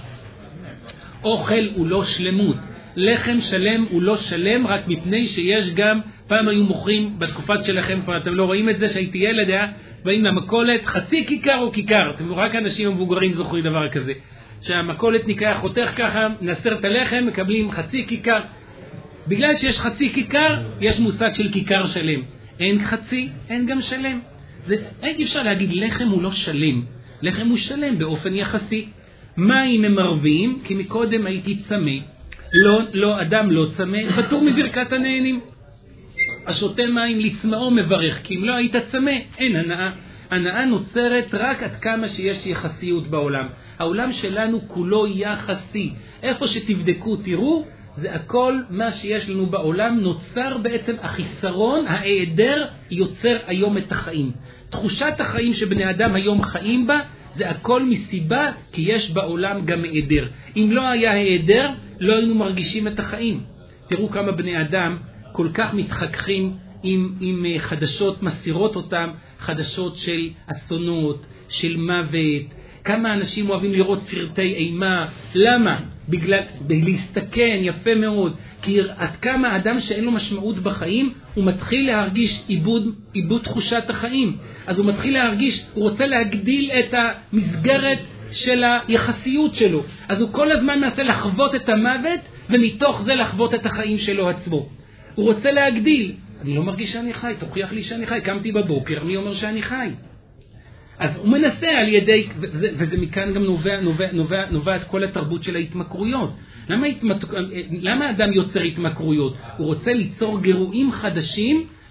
אוכל הוא לא שלמות, לחם שלם הוא לא שלם, רק מפני שיש גם, פעם היו מוכרים בתקופת שלכם, אתם לא רואים את זה, שהייתי ילד, היה, באים למקולת, חצי כיכר או כיכר, אתם רק אנשים המבוגרים זוכרים דבר כזה, שהמקולת ניקח, חותך ככה, נסר את הלחם, מקבלים חצי כיכר. בגלל שיש חצי כיכר, יש מושג של כיכר שלם. אין חצי, אין גם שלם. זה, אין אפשר להגיד לחם הוא לא שלם. לחם הוא שלם באופן יחסי. מים הם מרבים, כי מקודם הייתי צמא. לא, לא, אדם לא צמא, פטור מברכת הנהנים. השותה מים לצמאו מברך, כי אם לא היית צמא, אין הנאה. הנאה נוצרת רק עד כמה שיש יחסיות בעולם. העולם שלנו כולו יחסי. איפה שתבדקו, תראו, זה הכל מה שיש לנו בעולם, נוצר בעצם החיסרון, ההיעדר יוצר היום את החיים. תחושת החיים שבני אדם היום חיים בה, זה הכל מסיבה כי יש בעולם גם היעדר. אם לא היה היעדר, לא היינו מרגישים את החיים. תראו כמה בני אדם כל כך מתחככים עם, עם חדשות מסירות אותם, חדשות של אסונות, של מוות. כמה אנשים אוהבים לראות סרטי אימה. למה? בגלל, להסתכן, יפה מאוד. כי עד כמה אדם שאין לו משמעות בחיים, הוא מתחיל להרגיש איבוד, איבוד תחושת החיים. אז הוא מתחיל להרגיש, הוא רוצה להגדיל את המסגרת של היחסיות שלו. אז הוא כל הזמן מנסה לחוות את המוות, ומתוך זה לחוות את החיים שלו עצמו. הוא רוצה להגדיל. אני לא מרגיש שאני חי, תוכיח לי שאני חי. קמתי בבוקר, מי אומר שאני חי? אז הוא מנסה על ידי, וזה, וזה מכאן גם נובע, נובע, נובע, נובע את כל התרבות של ההתמכרויות. למה, התמת, למה האדם יוצר התמכרויות? הוא רוצה ליצור גירויים חדשים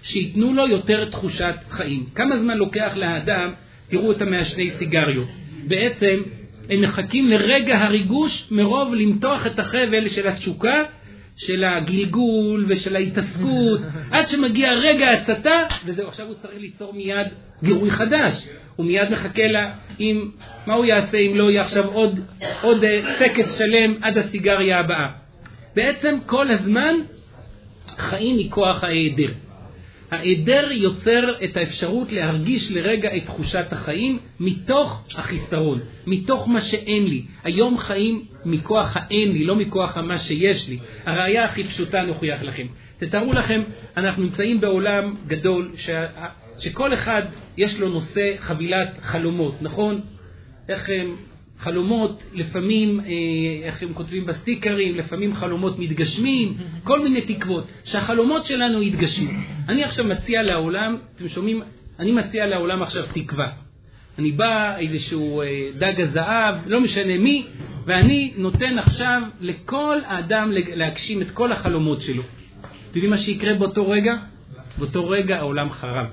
שיתנו לו יותר תחושת חיים. כמה זמן לוקח לאדם, תראו את המעשני סיגריות. בעצם הם מחכים לרגע הריגוש מרוב למתוח את החבל של התשוקה, של הגלגול ושל ההתעסקות, עד שמגיע רגע הצתה, וזהו, עכשיו הוא צריך ליצור מיד גירוי חדש. הוא מיד מחכה לה, אם, מה הוא יעשה אם לא יהיה עכשיו עוד, עוד טקס שלם עד הסיגריה הבאה. בעצם כל הזמן חיים מכוח ההיעדר. ההיעדר יוצר את האפשרות להרגיש לרגע את תחושת החיים מתוך החיסרון, מתוך מה שאין לי. היום חיים מכוח האין לי, לא מכוח מה שיש לי. הראיה הכי פשוטה נוכיח לכם. תתארו לכם, אנחנו נמצאים בעולם גדול ש... שכל אחד יש לו נושא חבילת חלומות, נכון? איך הם חלומות, לפעמים, איך הם כותבים בסטיקרים, לפעמים חלומות מתגשמים, כל מיני תקוות, שהחלומות שלנו יתגשמו. אני עכשיו מציע לעולם, אתם שומעים, אני מציע לעולם עכשיו תקווה. אני בא איזשהו דג הזהב, לא משנה מי, ואני נותן עכשיו לכל האדם להגשים את כל החלומות שלו. אתם יודעים מה שיקרה באותו רגע? באותו רגע העולם חרב.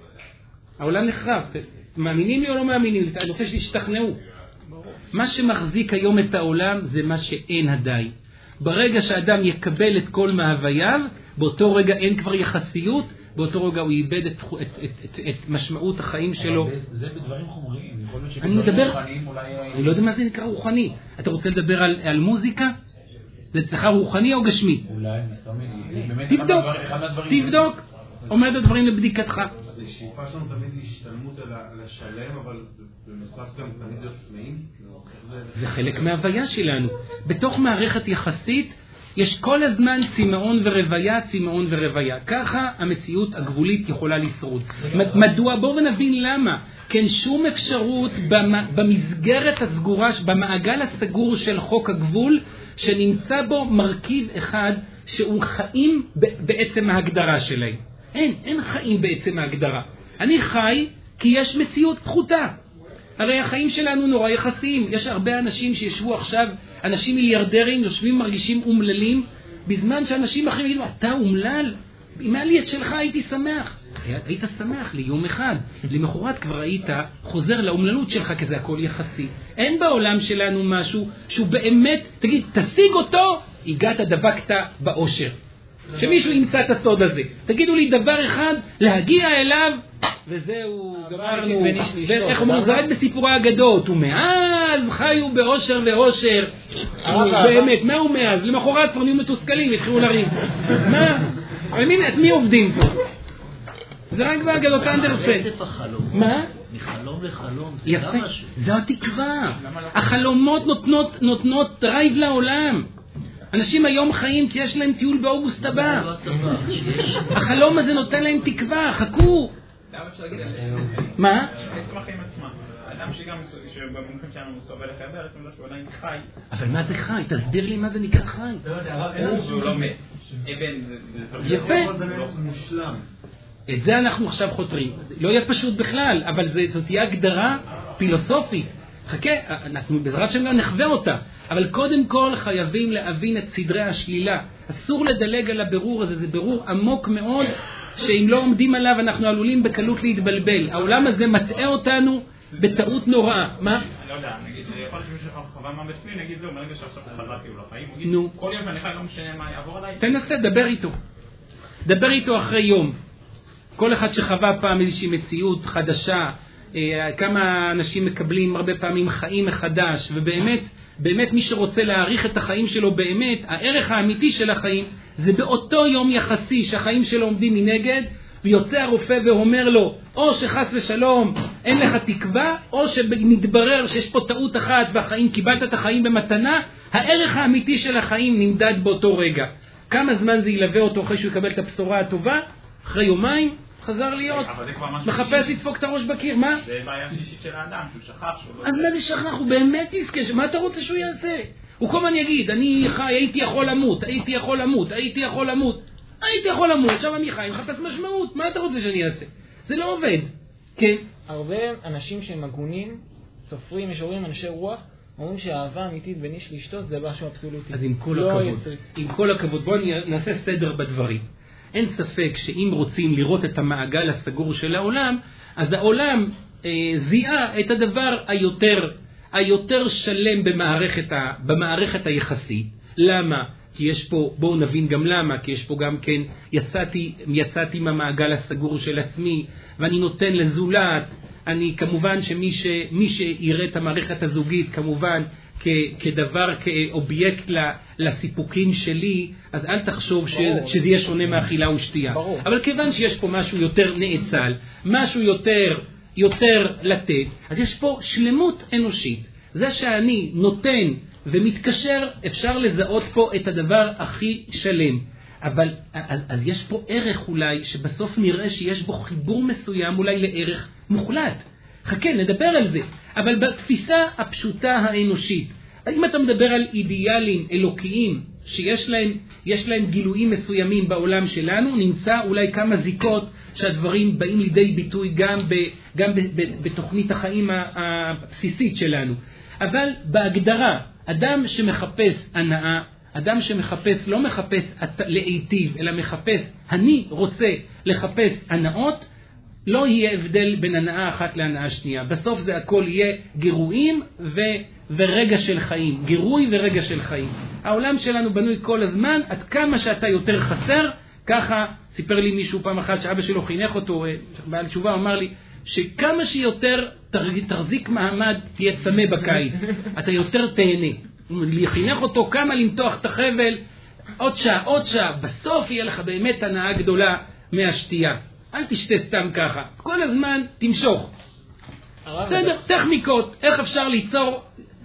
העולם נחרב. מאמינים לי או לא מאמינים לי? אני רוצה שתשתכנעו. מה שמחזיק היום את העולם זה מה שאין עדיין. ברגע שאדם יקבל את כל מהווייו, באותו רגע אין כבר יחסיות, באותו רגע הוא איבד את, את, את, את, את משמעות החיים שלו. אבל זה בדברים חומריים. אני מדבר, אני לא יודע מה זה נקרא רוחני. אתה רוצה לדבר על, על מוזיקה? זה אצלך רוחני או גשמי? אולי, מסתמי. תבדוק, תבדוק. עומד הדברים לבדיקתך. אז השאיפה שלנו תמיד להשתלמות לשלם, אבל בנוסף גם תמיד להיות צמאים. זה חלק מההוויה שלנו. בתוך מערכת יחסית יש כל הזמן צמאון ורוויה, צמאון ורוויה. ככה המציאות הגבולית יכולה לשרוד. מדוע? בואו ונבין למה. כן, שום אפשרות במסגרת הסגורה, במעגל הסגור של חוק הגבול, שנמצא בו מרכיב אחד שהוא חיים בעצם ההגדרה שלהם. אין, אין חיים בעצם ההגדרה. אני חי כי יש מציאות פחותה. הרי החיים שלנו נורא יחסיים. יש הרבה אנשים שישבו עכשיו, אנשים מיליארדרים, יושבים מרגישים אומללים, בזמן שאנשים אחרים יגידו, אתה אומלל? אם היה לי את שלך הייתי שמח. היית שמח ליום אחד. למחרת כבר היית חוזר לאומללות שלך, כי זה הכל יחסי. אין בעולם שלנו משהו שהוא באמת, תגיד, תשיג אותו, הגעת דבקת באושר. שמישהו ימצא את הסוד הזה. תגידו לי דבר אחד, להגיע אליו, וזהו, גמרנו, ואיך אומרים, זה רק בסיפורי אגדות, ומאז חיו באושר ואושר, באמת, מה הוא מאז? למחרת כבר נהיו מתוסכלים, התחילו לריב. מה? את מי עובדים פה? זה רק באגדות אנדרסן. מה? מחלום לחלום, זה יפה, גם משהו. זו התקווה. החלומות נותנות, נותנות דרייב לעולם. אנשים היום חיים כי יש להם טיול באוגוסט הבא. החלום הזה נותן להם תקווה, חכו. למה אפשר להגיד? מה? בעצם החיים עצמם. האדם שגם במומחים שלנו סובל לחבר, עצם לא שהוא עדיין חי. אבל מה זה חי? תסביר לי מה זה נקרא חי. הוא לא מת. אבן, זה יפה. מושלם. את זה אנחנו עכשיו חותרים. לא יהיה פשוט בכלל, אבל זאת תהיה הגדרה פילוסופית. חכה, אנחנו בעזרת שם גם נחווה אותה. אבל קודם כל חייבים להבין את סדרי השלילה. אסור לדלג על הבירור הזה, זה בירור עמוק מאוד, שאם לא עומדים עליו אנחנו עלולים בקלות להתבלבל. העולם הזה מטעה אותנו בטעות נוראה. מה? אני לא יודע, נגיד, יכול להיות שמישהו חווה מה בפנים, נגיד זהו, ברגע שעכשיו חזרתי הוא לחיים, הוא יגיד, כל יום ואני חי, לא משנה מה יעבור עליי. תנסה, דבר איתו. דבר איתו אחרי יום. כל אחד שחווה פעם איזושהי מציאות חדשה, כמה אנשים מקבלים הרבה פעמים חיים מחדש, ובאמת, באמת מי שרוצה להעריך את החיים שלו באמת, הערך האמיתי של החיים, זה באותו יום יחסי שהחיים שלו עומדים מנגד, ויוצא הרופא ואומר לו, או שחס ושלום אין לך תקווה, או שנתברר שיש פה טעות אחת והחיים, קיבלת את החיים במתנה, הערך האמיתי של החיים נמדד באותו רגע. כמה זמן זה ילווה אותו אחרי שהוא יקבל את הבשורה הטובה? אחרי יומיים? חזר להיות, מחפש לדפוק את הראש בקיר, מה? זה בעיה שישית של האדם, שהוא שכח שהוא לא... אז מה זה שכח? הוא באמת מסכן, מה אתה רוצה שהוא יעשה? הוא כל הזמן יגיד, אני חי, הייתי יכול למות, הייתי יכול למות, הייתי יכול למות, הייתי יכול למות, עכשיו אני חי, מחפש משמעות, מה אתה רוצה שאני אעשה? זה לא עובד, כן? הרבה אנשים שהם הגונים, סופרים, משוררים, אנשי רוח, אומרים שהאהבה אמיתית בין איש לאשתו זה משהו אבסולוטי. אז עם כל הכבוד, עם כל הכבוד, בואו נעשה סדר בדברים. אין ספק שאם רוצים לראות את המעגל הסגור של העולם, אז העולם אה, זיהה את הדבר היותר, היותר שלם במערכת, ה, במערכת היחסית. למה? כי יש פה, בואו נבין גם למה, כי יש פה גם כן, יצאתי, יצאתי מהמעגל הסגור של עצמי, ואני נותן לזולת, אני כמובן שמי ש, מי שיראה את המערכת הזוגית, כמובן, כ, כדבר, כאובייקט לסיפוקים שלי, אז אל תחשוב ש, שזה יהיה שונה מאכילה ושתייה. ברור. אבל כיוון שיש פה משהו יותר נאצל, משהו יותר, יותר לתת, אז יש פה שלמות אנושית. זה שאני נותן ומתקשר, אפשר לזהות פה את הדבר הכי שלם. אבל אז, אז יש פה ערך אולי שבסוף נראה שיש בו חיבור מסוים אולי לערך מוחלט. חכה, נדבר על זה. אבל בתפיסה הפשוטה האנושית, אם אתה מדבר על אידיאלים אלוקיים שיש להם, יש להם גילויים מסוימים בעולם שלנו, נמצא אולי כמה זיקות שהדברים באים לידי ביטוי גם, ב, גם ב, ב, בתוכנית החיים הבסיסית שלנו. אבל בהגדרה, אדם שמחפש הנאה, אדם שמחפש, לא מחפש להיטיב, אלא מחפש, אני רוצה לחפש הנאות, לא יהיה הבדל בין הנאה אחת להנאה שנייה. בסוף זה הכל יהיה גירויים ו, ורגע של חיים. גירוי ורגע של חיים. העולם שלנו בנוי כל הזמן, עד כמה שאתה יותר חסר, ככה סיפר לי מישהו פעם אחת שאבא שלו חינך אותו, בעל תשובה אמר לי, שכמה שיותר תחזיק מעמד תהיה צמא בקיץ, אתה יותר תהנה. לחינך אותו כמה למתוח את החבל, עוד שעה, עוד שעה, בסוף יהיה לך באמת הנאה גדולה מהשתייה. אל תשתה סתם ככה, כל הזמן תמשוך. בסדר, טכניקות, איך אפשר ליצור,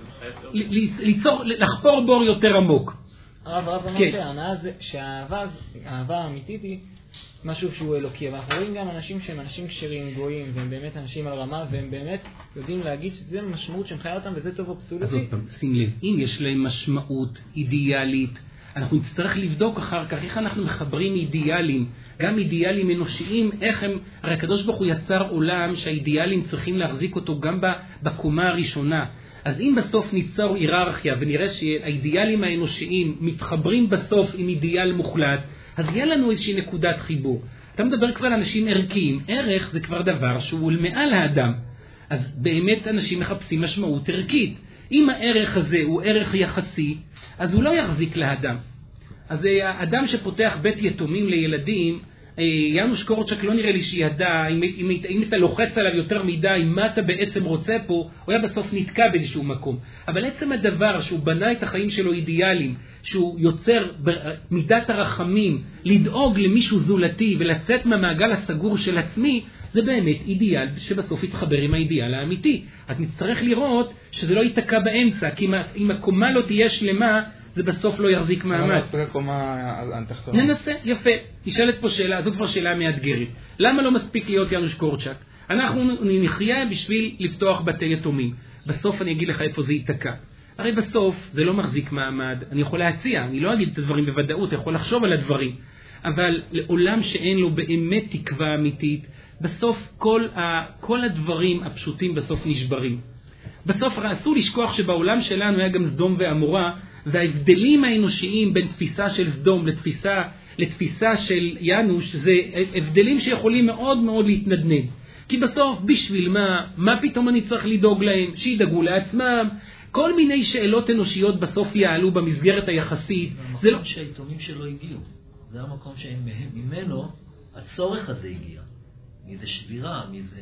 ליצור, לחפור בור יותר עמוק. הרב, הרב אמר שהאהבה האמיתית היא משהו שהוא אלוקי, אבל אנחנו רואים גם אנשים שהם אנשים כשרים, גויים, והם באמת אנשים על רמה, והם באמת יודעים להגיד שזה משמעות שמחיה אותם, וזה טוב אבסולוטי. אז עוד פעם, שים לב, אם יש להם משמעות אידיאלית, אנחנו נצטרך לבדוק אחר כך איך אנחנו מחברים אידיאלים, גם אידיאלים אנושיים, איך הם, הרי הקדוש ברוך הוא יצר עולם שהאידיאלים צריכים להחזיק אותו גם בקומה הראשונה. אז אם בסוף ניצור היררכיה ונראה שהאידיאלים האנושיים מתחברים בסוף עם אידיאל מוחלט, אז יהיה לנו איזושהי נקודת חיבור. אתה מדבר כבר על אנשים ערכיים. ערך זה כבר דבר שהוא מעל האדם. אז באמת אנשים מחפשים משמעות ערכית. אם הערך הזה הוא ערך יחסי, אז הוא לא יחזיק לאדם. אז האדם שפותח בית יתומים לילדים, יאנוש קורצ'ק לא נראה לי שידע, אם, אם, אם אתה לוחץ עליו יותר מדי, מה אתה בעצם רוצה פה, הוא היה בסוף נתקע באיזשהו מקום. אבל עצם הדבר שהוא בנה את החיים שלו אידיאליים, שהוא יוצר מידת הרחמים, לדאוג למישהו זולתי ולצאת מהמעגל הסגור של עצמי, זה באמת אידיאל שבסוף יתחבר עם האידיאל האמיתי. את נצטרך לראות שזה לא ייתקע באמצע, כי אם הקומה לא תהיה שלמה, זה בסוף לא יחזיק מעמד. למה מספיק הקומה התחתונה? ננסה, יפה. נשאלת פה שאלה, זו כבר שאלה מאתגרת. למה לא מספיק להיות יאנוש קורצ'ק? אנחנו נחיה בשביל לפתוח בתי יתומים. בסוף אני אגיד לך איפה זה ייתקע. הרי בסוף זה לא מחזיק מעמד. אני יכול להציע, אני לא אגיד את הדברים בוודאות, אני יכול לחשוב על הדברים. אבל לעולם שאין לו באמת תקווה אמיתית, בסוף כל, ה, כל הדברים הפשוטים בסוף נשברים. בסוף אסור לשכוח שבעולם שלנו היה גם סדום ועמורה, וההבדלים האנושיים בין תפיסה של סדום לתפיסה, לתפיסה של יאנוש, זה הבדלים שיכולים מאוד מאוד להתנדנד. כי בסוף, בשביל מה? מה פתאום אני צריך לדאוג להם? שידאגו לעצמם? כל מיני שאלות אנושיות בסוף יעלו במסגרת היחסית. זה המקום לא... שהעיתונים שלו הגיעו. זה המקום שממנו הצורך הזה הגיע. מאיזה שבירה, מאיזה...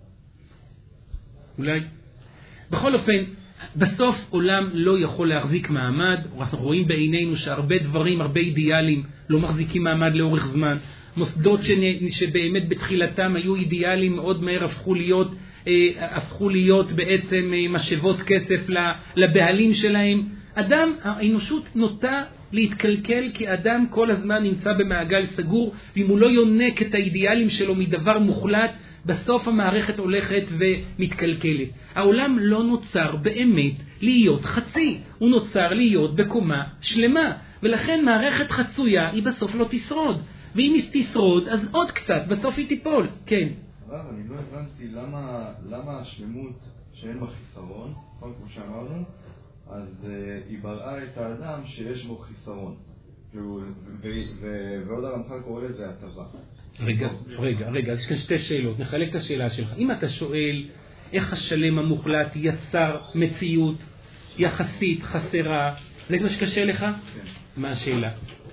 אולי. בכל אופן, בסוף עולם לא יכול להחזיק מעמד. אנחנו רואים בעינינו שהרבה דברים, הרבה אידיאלים לא מחזיקים מעמד לאורך זמן. מוסדות שבאמת בתחילתם היו אידיאלים מאוד מהר הפכו להיות, הפכו להיות בעצם משאבות כסף לבעלים שלהם. אדם, האנושות נוטה להתקלקל כי אדם כל הזמן נמצא במעגל סגור, ואם הוא לא יונק את האידיאלים שלו מדבר מוחלט, בסוף המערכת הולכת ומתקלקלת. העולם לא נוצר באמת להיות חצי, הוא נוצר להיות בקומה שלמה, ולכן מערכת חצויה היא בסוף לא תשרוד, ואם היא תשרוד אז עוד קצת, בסוף היא תיפול. כן. רב, אני לא הבנתי למה, למה השלמות שאין בה חיסרון, כמו שאמרנו, אז uh, היא בראה את האדם שיש בו חיסרון. ועוד הרמח"ל קורא לזה הטבה. רגע, רגע, רגע, אז יש כאן שתי שאלות, נחלק את השאלה שלך. אם אתה שואל איך השלם המוחלט יצר מציאות יחסית חסרה, זה מה שקשה לך? כן. מה השאלה?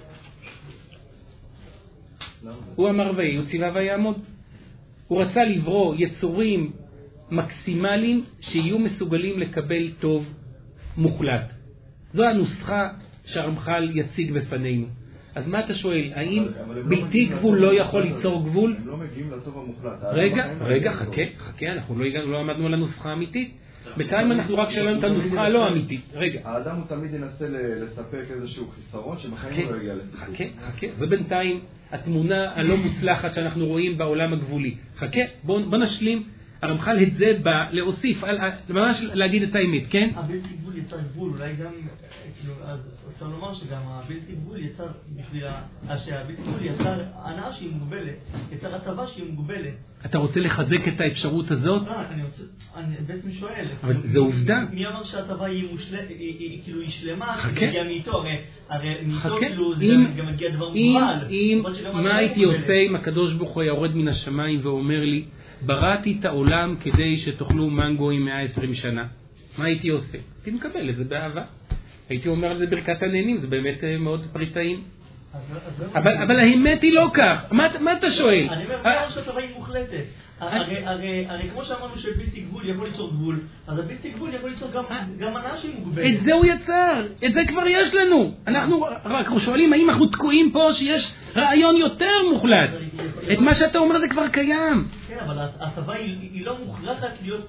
הוא אמר ויהי, הוא ציווה ויעמוד. הוא רצה לברוא יצורים מקסימליים שיהיו מסוגלים לקבל טוב מוחלט. זו הנוסחה שהרמח"ל יציג בפנינו. אז מה אתה שואל? האם בלתי גבול לא יכול ליצור גבול? הם לא מגיעים לטוב המוחלט. רגע, רגע, חכה, חכה, אנחנו לא עמדנו על הנוסחה האמיתית. בינתיים אנחנו רק שלנו את הנוסחה הלא אמיתית. רגע. האדם הוא תמיד ינסה לספק איזשהו חיסרון שבחיים לא יגיע לסיפור. חכה, חכה. זה בינתיים התמונה הלא מוצלחת שאנחנו רואים בעולם הגבולי. חכה, בוא נשלים. הרמח"ל את זה בא להוסיף, ממש להגיד את האמת, כן? הבלתי גבול יצר גבול, אולי גם, כאילו, אז אפשר לומר שגם הבלתי גבול יצר, בשביל שהבלתי גבול יצר הנאה שהיא מוגבלת, יצר הטבה שהיא מוגבלת. אתה רוצה לחזק את האפשרות הזאת? לא, אני רוצה, אני בעצם שואל. אבל זה עובדה. מי אמר שההטבה היא מושלמת, היא כאילו היא שלמה, חכה. מגיעה מאיתו, הרי מאיתו חכה. כאילו זה אם, גם מגיע דבר אם, מוגבל. אם, מה הייתי עושה אם הקדוש ברוך הוא יורד מן השמיים ואומר לי, בראתי את העולם כדי שתאכלו מנגו עם מאה ועשרים שנה. מה הייתי עושה? הייתי מקבל את זה באהבה. הייתי אומר לזה ברכת הנהנים, זה באמת מאוד פריטאים. אבל, אבל האמת היא לא כך. מה, מה אתה שואל? אני אומר שהטבה היא מוחלטת. הרי, הרי, הרי כמו שאמרנו שבלתי גבול יכול ליצור גבול, אז הבלתי גבול יכול ליצור גם, גם הנאה שהיא מוגבלת. את זה הוא יצר, את זה כבר יש לנו. אנחנו רק שואלים האם אנחנו תקועים פה שיש רעיון יותר מוחלט. את מה שאתה אומר זה כבר קיים. כן, אבל ההטבה היא לא מוכרחת להיות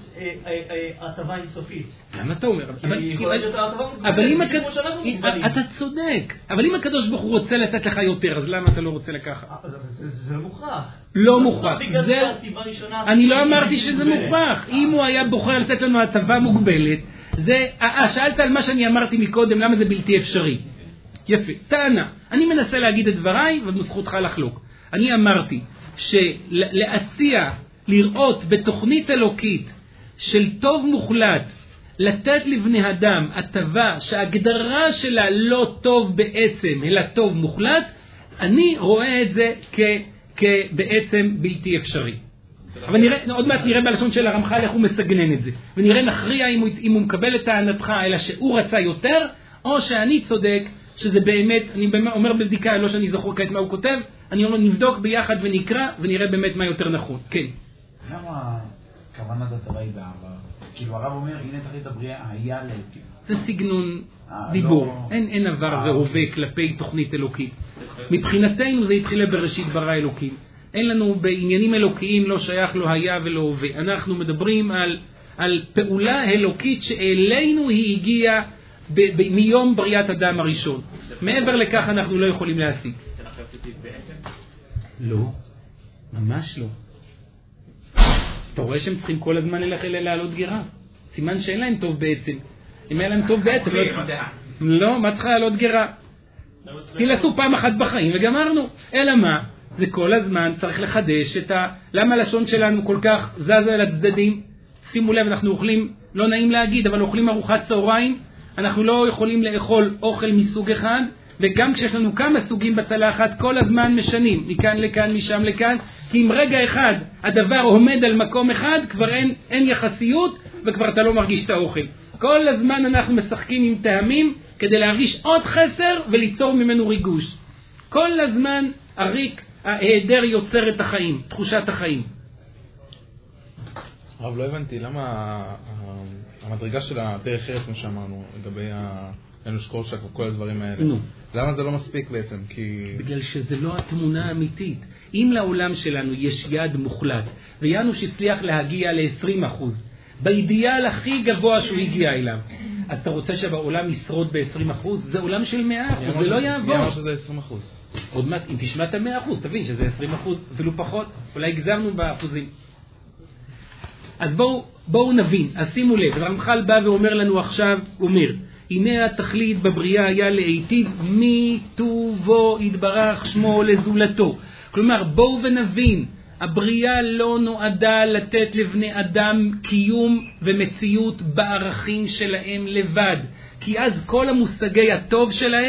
הטבה אינסופית. למה אתה אומר? אבל אם אתה צודק, אבל אם הקדוש ברוך הוא רוצה לתת לך יותר, אז למה אתה לא רוצה לקחת? זה מוכרח. לא מוכרח. אני לא אמרתי שזה מוכרח. אם הוא היה בוחר לתת לנו הטבה מוגבלת, זה, שאלת על מה שאני אמרתי מקודם, למה זה בלתי אפשרי. יפה, טענה. אני מנסה להגיד את דבריי, וזכותך לחלוק. אני אמרתי שלהציע, לראות בתוכנית אלוקית של טוב מוחלט, לתת לבני אדם הטבה שההגדרה שלה לא טוב בעצם, אלא טוב מוחלט, אני רואה את זה כ, כבעצם בלתי אפשרי. אבל נראה, עוד מעט נראה בלשון של הרמח"ל איך הוא מסגנן את זה. ונראה נכריע אם הוא, אם הוא מקבל את טענתך, אלא שהוא רצה יותר, או שאני צודק, שזה באמת, אני אומר בבדיקה, לא שאני זוכר כעת מה הוא כותב, אני אומר נבדוק ביחד ונקרא, ונראה באמת מה יותר נכון. כן. למה כוונת הטבה היא בעבר? כאילו הרב אומר, הנה תכלית הבריאה, היה לאלוקים. זה סגנון דיבור. אין, אין עבר והווה כלפי תוכנית אלוקית. מבחינתנו זה התחילה בראשית ברא אלוקים. אין לנו בעניינים אלוקיים לא שייך לא היה ולא הווה. אנחנו מדברים על, על פעולה אלוקית שאלינו היא הגיעה ב- ב- מיום בריאת אדם הראשון. מעבר לכך אנחנו לא יכולים להשיג. לא, ממש לא. אתה רואה שהם צריכים כל הזמן ללכת לעלות גירה. סימן שאין להם טוב בעצם. אם היה להם טוב בעצם, לא, מה צריכה לעלות גירה? תלסו פעם אחת בחיים וגמרנו. אלא מה? זה כל הזמן צריך לחדש את ה... למה הלשון שלנו כל כך זזה אל הצדדים? שימו לב, אנחנו אוכלים, לא נעים להגיד, אבל אוכלים ארוחת צהריים. אנחנו לא יכולים לאכול אוכל מסוג אחד, וגם כשיש לנו כמה סוגים בצלחת, כל הזמן משנים, מכאן לכאן, משם לכאן, כי אם רגע אחד הדבר עומד על מקום אחד, כבר אין, אין יחסיות, וכבר אתה לא מרגיש את האוכל. כל הזמן אנחנו משחקים עם טעמים, כדי להרגיש עוד חסר וליצור ממנו ריגוש. כל הזמן הריק, ההיעדר יוצר את החיים, תחושת החיים. הרב, לא הבנתי, למה המדרגה של הדרך ארץ, כמו שאמרנו, לגבי האנוש קורשק וכל הדברים האלה, נו. למה זה לא מספיק בעצם? כי... בגלל שזה לא התמונה האמיתית. אם לעולם שלנו יש יד מוחלט, ויאנוש הצליח להגיע ל-עשרים אחוז, באידיאל הכי גבוה שהוא הגיע אליו, אז אתה רוצה שבעולם ישרוד ב-עשרים אחוז? זה עולם של מאה אחוז, זה לא יעבור. מי אמר שזה עשרים אחוז? עוד מעט, אם תשמע את ה-מאה אחוז, תבין שזה עשרים אחוז, אפילו פחות, אולי הגזמנו באחוזים. אז בואו, בואו נבין, אז שימו לב, הרמח"ל בא ואומר לנו עכשיו, אומר, הנה התכלית בבריאה היה להיטיב מי טובו יתברך שמו לזולתו. כלומר, בואו ונבין, הבריאה לא נועדה לתת לבני אדם קיום ומציאות בערכים שלהם לבד. כי אז כל המושגי הטוב שלהם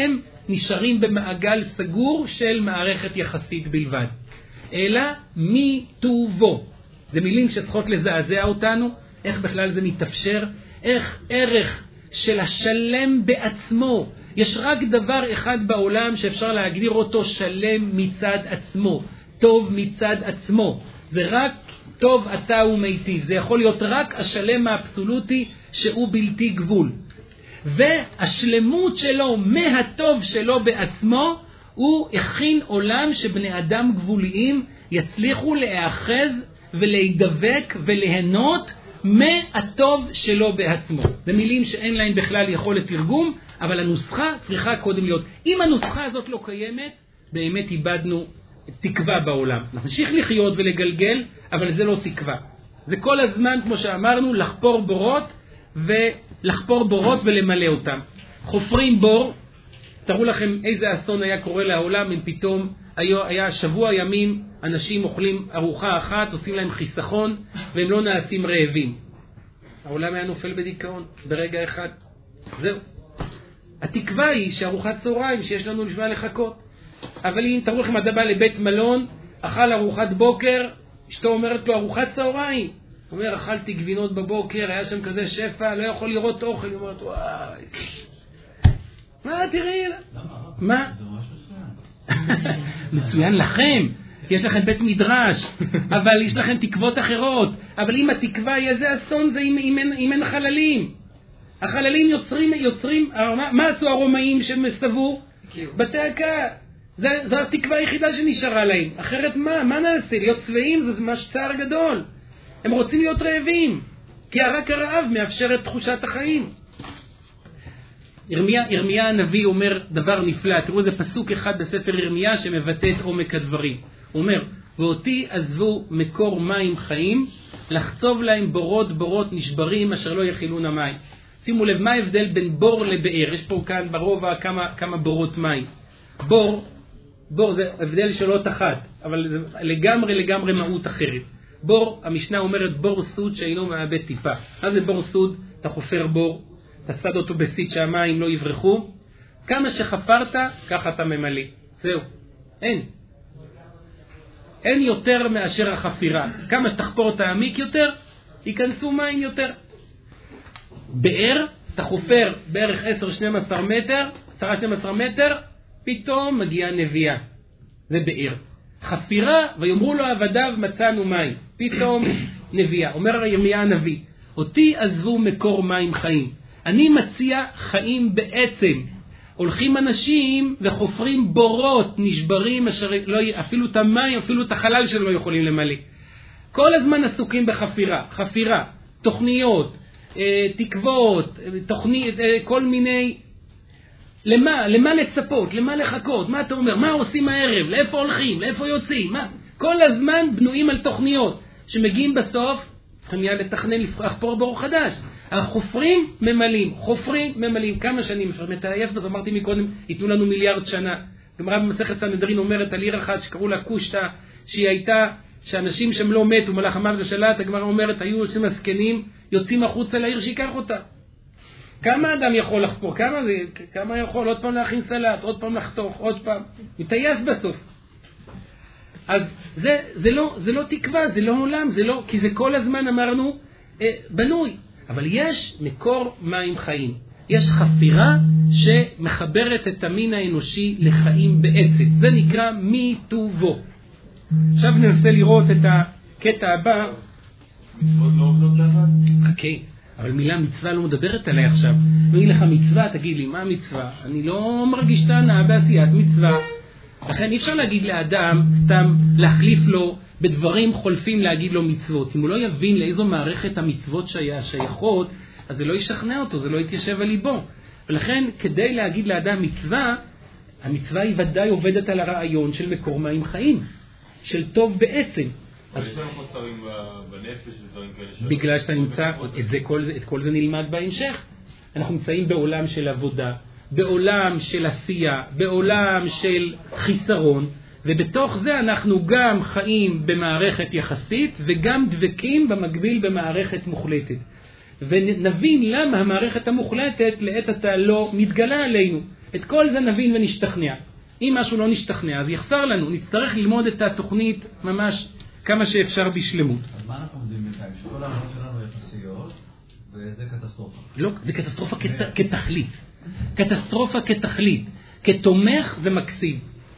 נשארים במעגל סגור של מערכת יחסית בלבד. אלא מי טובו. זה מילים שצריכות לזעזע אותנו, איך בכלל זה מתאפשר, איך ערך של השלם בעצמו. יש רק דבר אחד בעולם שאפשר להגדיר אותו שלם מצד עצמו, טוב מצד עצמו. זה רק טוב אתה ומיטיב. זה יכול להיות רק השלם האבסולוטי שהוא בלתי גבול. והשלמות שלו מהטוב שלו בעצמו, הוא הכין עולם שבני אדם גבוליים יצליחו להיאחז ולהידבק וליהנות מהטוב שלו בעצמו. זה מילים שאין להם בכלל יכולת תרגום, אבל הנוסחה צריכה קודם להיות. אם הנוסחה הזאת לא קיימת, באמת איבדנו תקווה בעולם. נמשיך לחיות ולגלגל, אבל זה לא תקווה. זה כל הזמן, כמו שאמרנו, לחפור בורות ולחפור בורות ולמלא אותם. חופרים בור, תראו לכם איזה אסון היה קורה לעולם אם פתאום היה, היה שבוע ימים אנשים אוכלים ארוחה אחת, עושים להם חיסכון והם לא נעשים רעבים. העולם היה נופל בדיכאון ברגע אחד. זהו. התקווה היא שארוחת צהריים שיש לנו לשמה לחכות. אבל אם תראו לכם אדם בא לבית מלון, אכל ארוחת בוקר, אשתו אומרת לו ארוחת צהריים. הוא אומר, אכלתי גבינות בבוקר, היה שם כזה שפע, לא יכול לראות אוכל. הוא אומר, וואי, מה תראי? מה? מצוין לכם, כי יש לכם בית מדרש, אבל יש לכם תקוות אחרות. אבל אם התקווה היא איזה אסון, זה אם, אם, אין, אם אין חללים. החללים יוצרים, יוצרים, מה, מה עשו הרומאים שמסתובבו? בתי הקה. זו התקווה היחידה שנשארה להם. אחרת מה? מה נעשה? להיות צבעים זה ממש צער גדול. הם רוצים להיות רעבים, כי רק הרעב מאפשר את תחושת החיים. ירמיה, ירמיה הנביא אומר דבר נפלא. תראו, זה פסוק אחד בספר ירמיה שמבטא את עומק הדברים. הוא אומר, ואותי עזבו מקור מים חיים, לחצוב להם בורות בורות נשברים אשר לא יחילון המים. שימו לב, מה ההבדל בין בור לבאר? יש פה כאן ברובע כמה, כמה בורות מים. בור, בור זה הבדל של אות אחת, אבל זה לגמרי לגמרי מהות אחרת. בור, המשנה אומרת בור סוד שאינו מאבד טיפה. מה זה בור סוד? אתה חופר בור, אתה צד אותו בסית שהמים לא יברחו. כמה שחפרת, ככה אתה ממלא. זהו. אין. אין יותר מאשר החפירה. כמה שתחפור תעמיק יותר, ייכנסו מים יותר. באר, אתה חופר בערך עשר שנים עשר מטר, עשר שנים עשר מטר, פתאום מגיעה נביאה. זה באר. חפירה, ויאמרו לו עבדיו מצאנו מים. פתאום נביאה. אומר ירמיה הנביא, אותי עזבו מקור מים חיים. אני מציע חיים בעצם. הולכים אנשים וחופרים בורות, נשברים, אשר לא, אפילו את המים, אפילו את החלל שלא יכולים למלא. כל הזמן עסוקים בחפירה. חפירה, תוכניות, תקוות, תוכנית, כל מיני... למה? למה לצפות? למה לחכות? מה אתה אומר? מה עושים הערב? לאיפה הולכים? לאיפה יוצאים? מה? כל הזמן בנויים על תוכניות שמגיעים בסוף, צריכים מיד לתכנן לחפור בור חדש. החופרים ממלאים, חופרים ממלאים. כמה שנים אפשר מתעייף בזה? אמרתי מקודם, ייתנו לנו מיליארד שנה. גמרא במסכת סנהדרין אומרת על עיר אחת שקראו לה קושטא, שהיא הייתה, שאנשים שם לא מתו, מלאך המוות ושלט, הגמרא אומרת, היו יוצאים הזקנים, יוצאים החוצה לעיר שיקח אותה. כמה אדם יכול לחפור? כמה זה? כמה יכול? עוד פעם להכין סלט, עוד פעם לחתוך, עוד פעם. מתעייף בסוף. אז זה, זה לא, זה לא תקווה, זה לא עולם, זה לא, כי זה כל הזמן אמרנו, אה, בנוי. אבל יש מקור מים חיים. יש חפירה שמחברת את המין האנושי לחיים בעצם. זה נקרא מי טובו. עכשיו ננסה לראות את הקטע הבא. מצוות לא עובדות לבד? חכה. אבל מילה מצווה לא מדברת עליי עכשיו. ואין לך מצווה, תגיד לי, מה מצווה? אני לא מרגיש טענה בעשיית מצווה. לכן אי אפשר להגיד לאדם, סתם להחליף לו בדברים חולפים להגיד לו מצוות. אם הוא לא יבין לאיזו מערכת המצוות שהיה שייכות, אז זה לא ישכנע אותו, זה לא יתיישב על ליבו. ולכן כדי להגיד לאדם מצווה, המצווה היא ודאי עובדת על הרעיון של מקור מים חיים, של טוב בעצם. אבל יש לנו חוסרים בנפש ודברים כאלה. בגלל שאתה נמצא, את, זה, כל, את כל זה נלמד בהמשך. אנחנו נמצאים בעולם של עבודה, בעולם של עשייה, בעולם של חיסרון, ובתוך זה אנחנו גם חיים במערכת יחסית, וגם דבקים במקביל במערכת מוחלטת. ונבין למה המערכת המוחלטת לעת עתה לא מתגלה עלינו. את כל זה נבין ונשתכנע. אם משהו לא נשתכנע, אז יחסר לנו, נצטרך ללמוד את התוכנית ממש כמה שאפשר בשלמות. אז מה אנחנו עומדים בינתיים? שכל העמדות שלנו יחסיות, וזה קטסטרופה. לא, זה קטסטרופה כתכלית. קטסטרופה כתכלית. כתומך זה מקסים.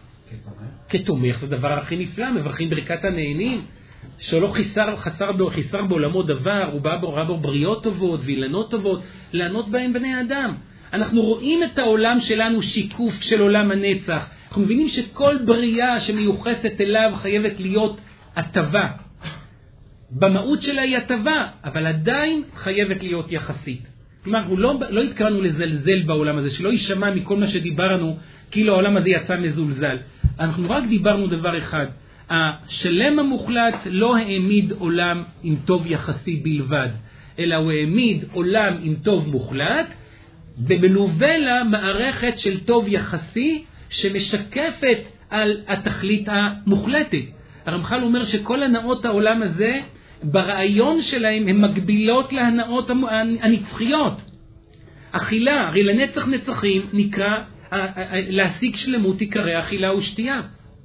כתומך זה דבר הכי נפלא, מברכים ברכת הנהנים, שלא חיסר, חסר בו, חיסר בעולמו דבר, הוא בא בו, ראה בו בריות טובות ואילנות טובות, לענות בהם בני האדם. אנחנו רואים את העולם שלנו שיקוף של עולם הנצח. אנחנו מבינים שכל בריאה שמיוחסת אליו חייבת להיות הטבה. במהות שלה היא הטבה, אבל עדיין חייבת להיות יחסית. כלומר, אנחנו לא, לא התכוונו לזלזל בעולם הזה, שלא יישמע מכל מה שדיברנו, כאילו העולם הזה יצא מזולזל. אנחנו רק דיברנו דבר אחד, השלם המוחלט לא העמיד עולם עם טוב יחסי בלבד, אלא הוא העמיד עולם עם טוב מוחלט, ובנובע לה מערכת של טוב יחסי שמשקפת על התכלית המוחלטת. הרמח"ל אומר שכל הנאות העולם הזה, ברעיון שלהם הן מקבילות להנאות הנצחיות. אכילה, הרי לנצח נצחים נקרא, להשיג שלמות עיקרי אכילה ושתייה.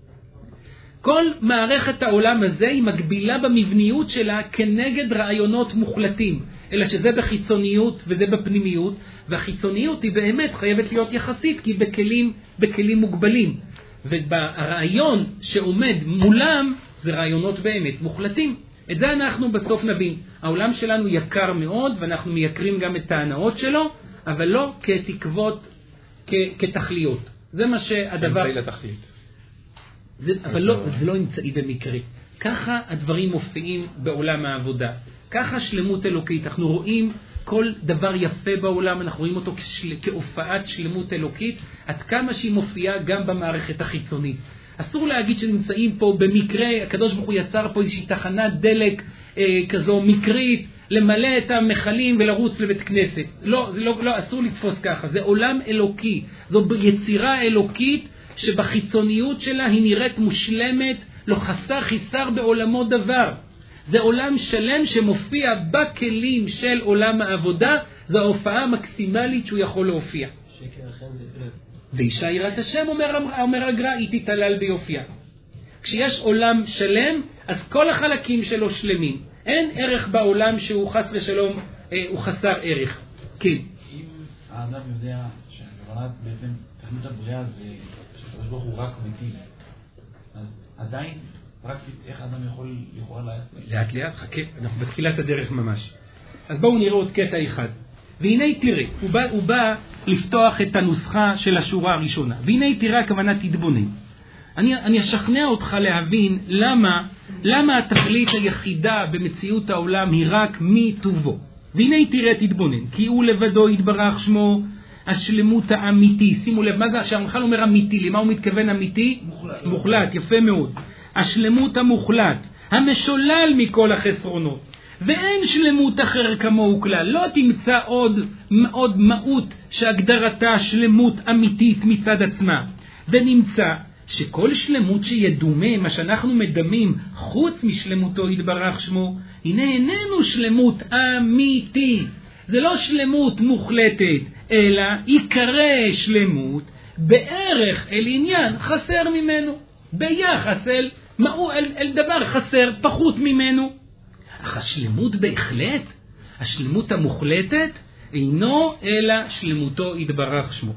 כל מערכת העולם הזה היא מקבילה במבניות שלה כנגד רעיונות מוחלטים, אלא שזה בחיצוניות וזה בפנימיות, והחיצוניות היא באמת חייבת להיות יחסית, כי בכלים, בכלים מוגבלים. וברעיון שעומד מולם זה רעיונות באמת מוחלטים. את זה אנחנו בסוף נבין. העולם שלנו יקר מאוד, ואנחנו מייקרים גם את ההנאות שלו, אבל לא כתקוות, כ- כתכליות. זה מה שהדבר... אמצעי לתכלית. זה, אבל לא, זה לא אמצעי במקרה. ככה הדברים מופיעים בעולם העבודה. ככה שלמות אלוקית. אנחנו רואים כל דבר יפה בעולם, אנחנו רואים אותו כשל... כהופעת שלמות אלוקית, עד כמה שהיא מופיעה גם במערכת החיצונית. אסור להגיד שנמצאים פה במקרה, הקדוש ברוך הוא יצר פה איזושהי תחנת דלק אה, כזו מקרית, למלא את המחלים ולרוץ לבית כנסת. לא, זה לא, לא, אסור לתפוס ככה. זה עולם אלוקי. זו יצירה אלוקית שבחיצוניות שלה היא נראית מושלמת, לא חסר חיסר בעולמו דבר. זה עולם שלם שמופיע בכלים של עולם העבודה, זו ההופעה המקסימלית שהוא יכול להופיע. שקר לכם זה... ואישה יראת השם, אומר, אומר הגר"א, היא תתעלל ביופייה. כשיש עולם שלם, אז כל החלקים שלו שלמים. אין ערך בעולם שהוא חס ושלום, אה, הוא חסר ערך. כן. אם האדם יודע שהכוונת בעצם תכלית הבריאה זה שהקדוש ברוך הוא רק מיטיב, אז עדיין פרקטית איך האדם יכול לכאורה לעשות? לאט לאט, חכה, אנחנו בתחילת הדרך ממש. אז בואו נראה עוד קטע אחד. והנה תראה, הוא בא, הוא בא לפתוח את הנוסחה של השורה הראשונה. והנה תראה הכוונה תתבונן. אני, אני אשכנע אותך להבין למה, למה התכלית היחידה במציאות העולם היא רק מי טובו. והנה תראה תתבונן, כי הוא לבדו יתברך שמו השלמות האמיתי. שימו לב, מה זה? שהרמח"ל אומר אמיתי, למה הוא מתכוון אמיתי? מוחלט. מוחלט, יפה מאוד. השלמות המוחלט, המשולל מכל החסרונות. ואין שלמות אחר כמוהו כלל. לא תמצא עוד, עוד מהות שהגדרתה שלמות אמיתית מצד עצמה. ונמצא שכל שלמות שידומה, מה שאנחנו מדמים, חוץ משלמותו יתברך שמו, הנה איננו שלמות אמיתי. זה לא שלמות מוחלטת, אלא עיקרי שלמות, בערך אל עניין חסר ממנו. ביחס אל, מהו, אל, אל דבר חסר פחות ממנו. אך השלמות בהחלט, השלמות המוחלטת, אינו אלא שלמותו יתברך שמו.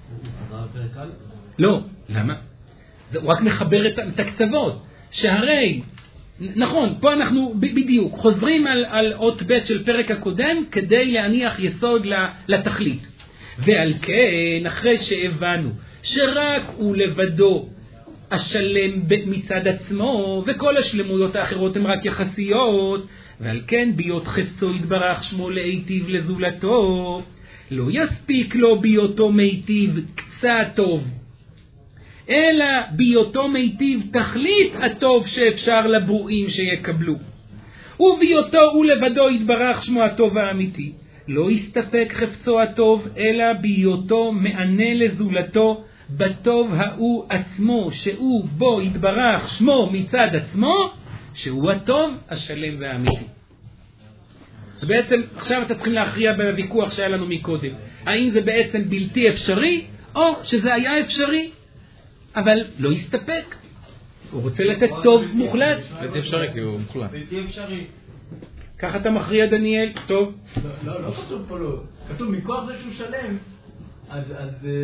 לא, למה? זה רק מחבר את הקצוות, שהרי, נכון, פה אנחנו בדיוק חוזרים על, על אות ב' של פרק הקודם, כדי להניח יסוד לתכלית. ועל כן, אחרי שהבנו, שרק הוא לבדו, השלם מצד עצמו, וכל השלמויות האחרות הן רק יחסיות, ועל כן ביות חפצו יתברך שמו להיטיב לזולתו, לא יספיק לו ביותו מיטיב קצת טוב, אלא ביותו מיטיב תכלית הטוב שאפשר לברואים שיקבלו. וביותו הוא לבדו יתברך שמו הטוב האמיתי, לא יסתפק חפצו הטוב, אלא ביותו מענה לזולתו, בטוב ההוא עצמו, שהוא בו יתברך שמו מצד עצמו, שהוא הטוב השלם והאמיתי. ובעצם עכשיו אתה צריכים להכריע בוויכוח שהיה לנו מקודם. האם זה בעצם בלתי אפשרי, או שזה היה אפשרי, אבל לא הסתפק. הוא רוצה לתת טוב מוחלט. בלתי אפשרי, כי הוא מוחלט. בלתי אפשרי. ככה אתה מכריע, דניאל? טוב. לא, לא כתוב פה לא. כתוב מכוח זה שהוא שלם, אז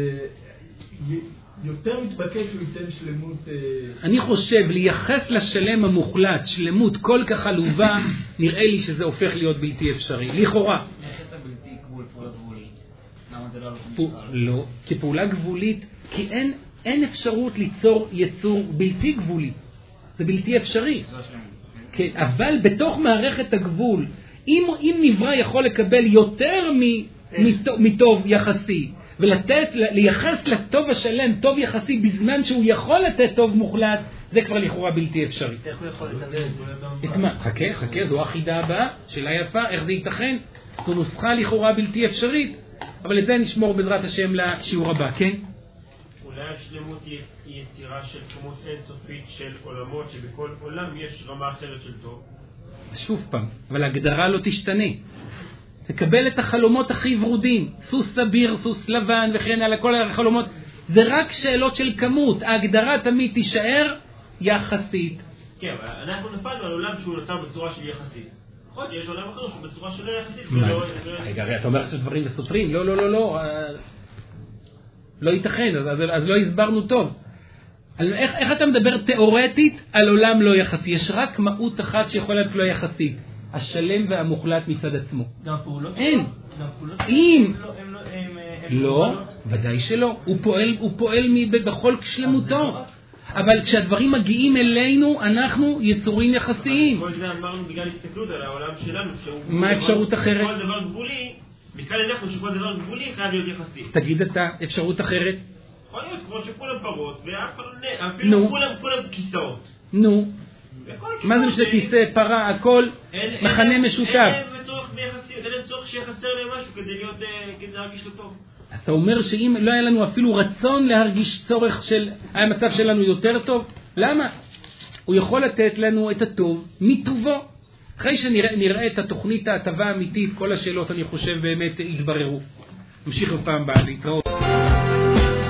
יותר מתבקש שהוא ייתן שלמות... אני חושב, לייחס לשלם המוחלט, שלמות כל כך עלובה, נראה לי שזה הופך להיות בלתי אפשרי. לכאורה. לייחס לבלתי גבול, פעולה גבולית. למה זה לא משקל? לא, כפעולה גבולית, כי אין, אין אפשרות ליצור יצור בלתי גבולי. זה בלתי אפשרי. כן, אבל בתוך מערכת הגבול, אם, אם נברא יכול לקבל יותר מטוב, מטוב יחסי, ולתת, לייחס לטוב השלם, טוב יחסי, בזמן שהוא יכול לתת טוב מוחלט, זה כבר לכאורה בלתי אפשרי. איך הוא יכול לתת? את מה? חכה, חכה, זו החידה הבאה, שאלה יפה, איך זה ייתכן? זו נוסחה לכאורה בלתי אפשרית, אבל את זה נשמור בעזרת השם לשיעור הבא, כן? אולי השלמות היא יצירה של כמות אינסופית של עולמות, שבכל עולם יש רמה אחרת של טוב. שוב פעם, אבל ההגדרה לא תשתנה. תקבל את החלומות הכי ורודים, סוס סביר, סוס לבן וכן הלאה, כל החלומות. זה רק שאלות של כמות, ההגדרה תמיד תישאר יחסית. כן, אבל אנחנו נפלנו על עולם שהוא נוצר בצורה של יחסית. נכון, יש עולם אחר שהוא בצורה של יחסית. רגע, אתה אומר שדברים וסותרים? לא, לא, לא, לא. לא ייתכן, אז לא הסברנו טוב. איך, איך אתה מדבר תיאורטית על עולם לא יחסי? יש רק מהות אחת שיכולה להיות לא יחסית. השלם והמוחלט מצד עצמו. גם פעולות? אין. גם פעולות? אם. הם לא, הם, לא, ודאי שלא. הוא פועל, הוא פועל בכל שלמותו. אבל כשהדברים מגיעים אלינו, אנחנו יצורים יחסיים. כל זה אמרנו בגלל הסתכלות על העולם שלנו. מה האפשרות אחרת? כל דבר גבולי, מכאן אנחנו שכל דבר גבולי חייב להיות יחסי. תגיד אתה, אפשרות אחרת? יכול להיות כמו שכולם פרות, ואפילו כולם כולם כיסאות. נו. מה זה משנה כיסא, פרה, הכל מכנה משותף. אין להם צורך שיחסר להם משהו כדי להרגיש לו טוב. אתה אומר שאם לא היה לנו אפילו רצון להרגיש צורך של, היה מצב שלנו יותר טוב? למה? הוא יכול לתת לנו את הטוב מטובו. אחרי שנראה את התוכנית ההטבה האמיתית, כל השאלות אני חושב באמת יתבררו. נמשיך בפעם הבאה, להתראות.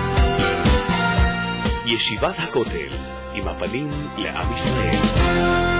ישיבת הכותל, עם הפנים לעם ישראל.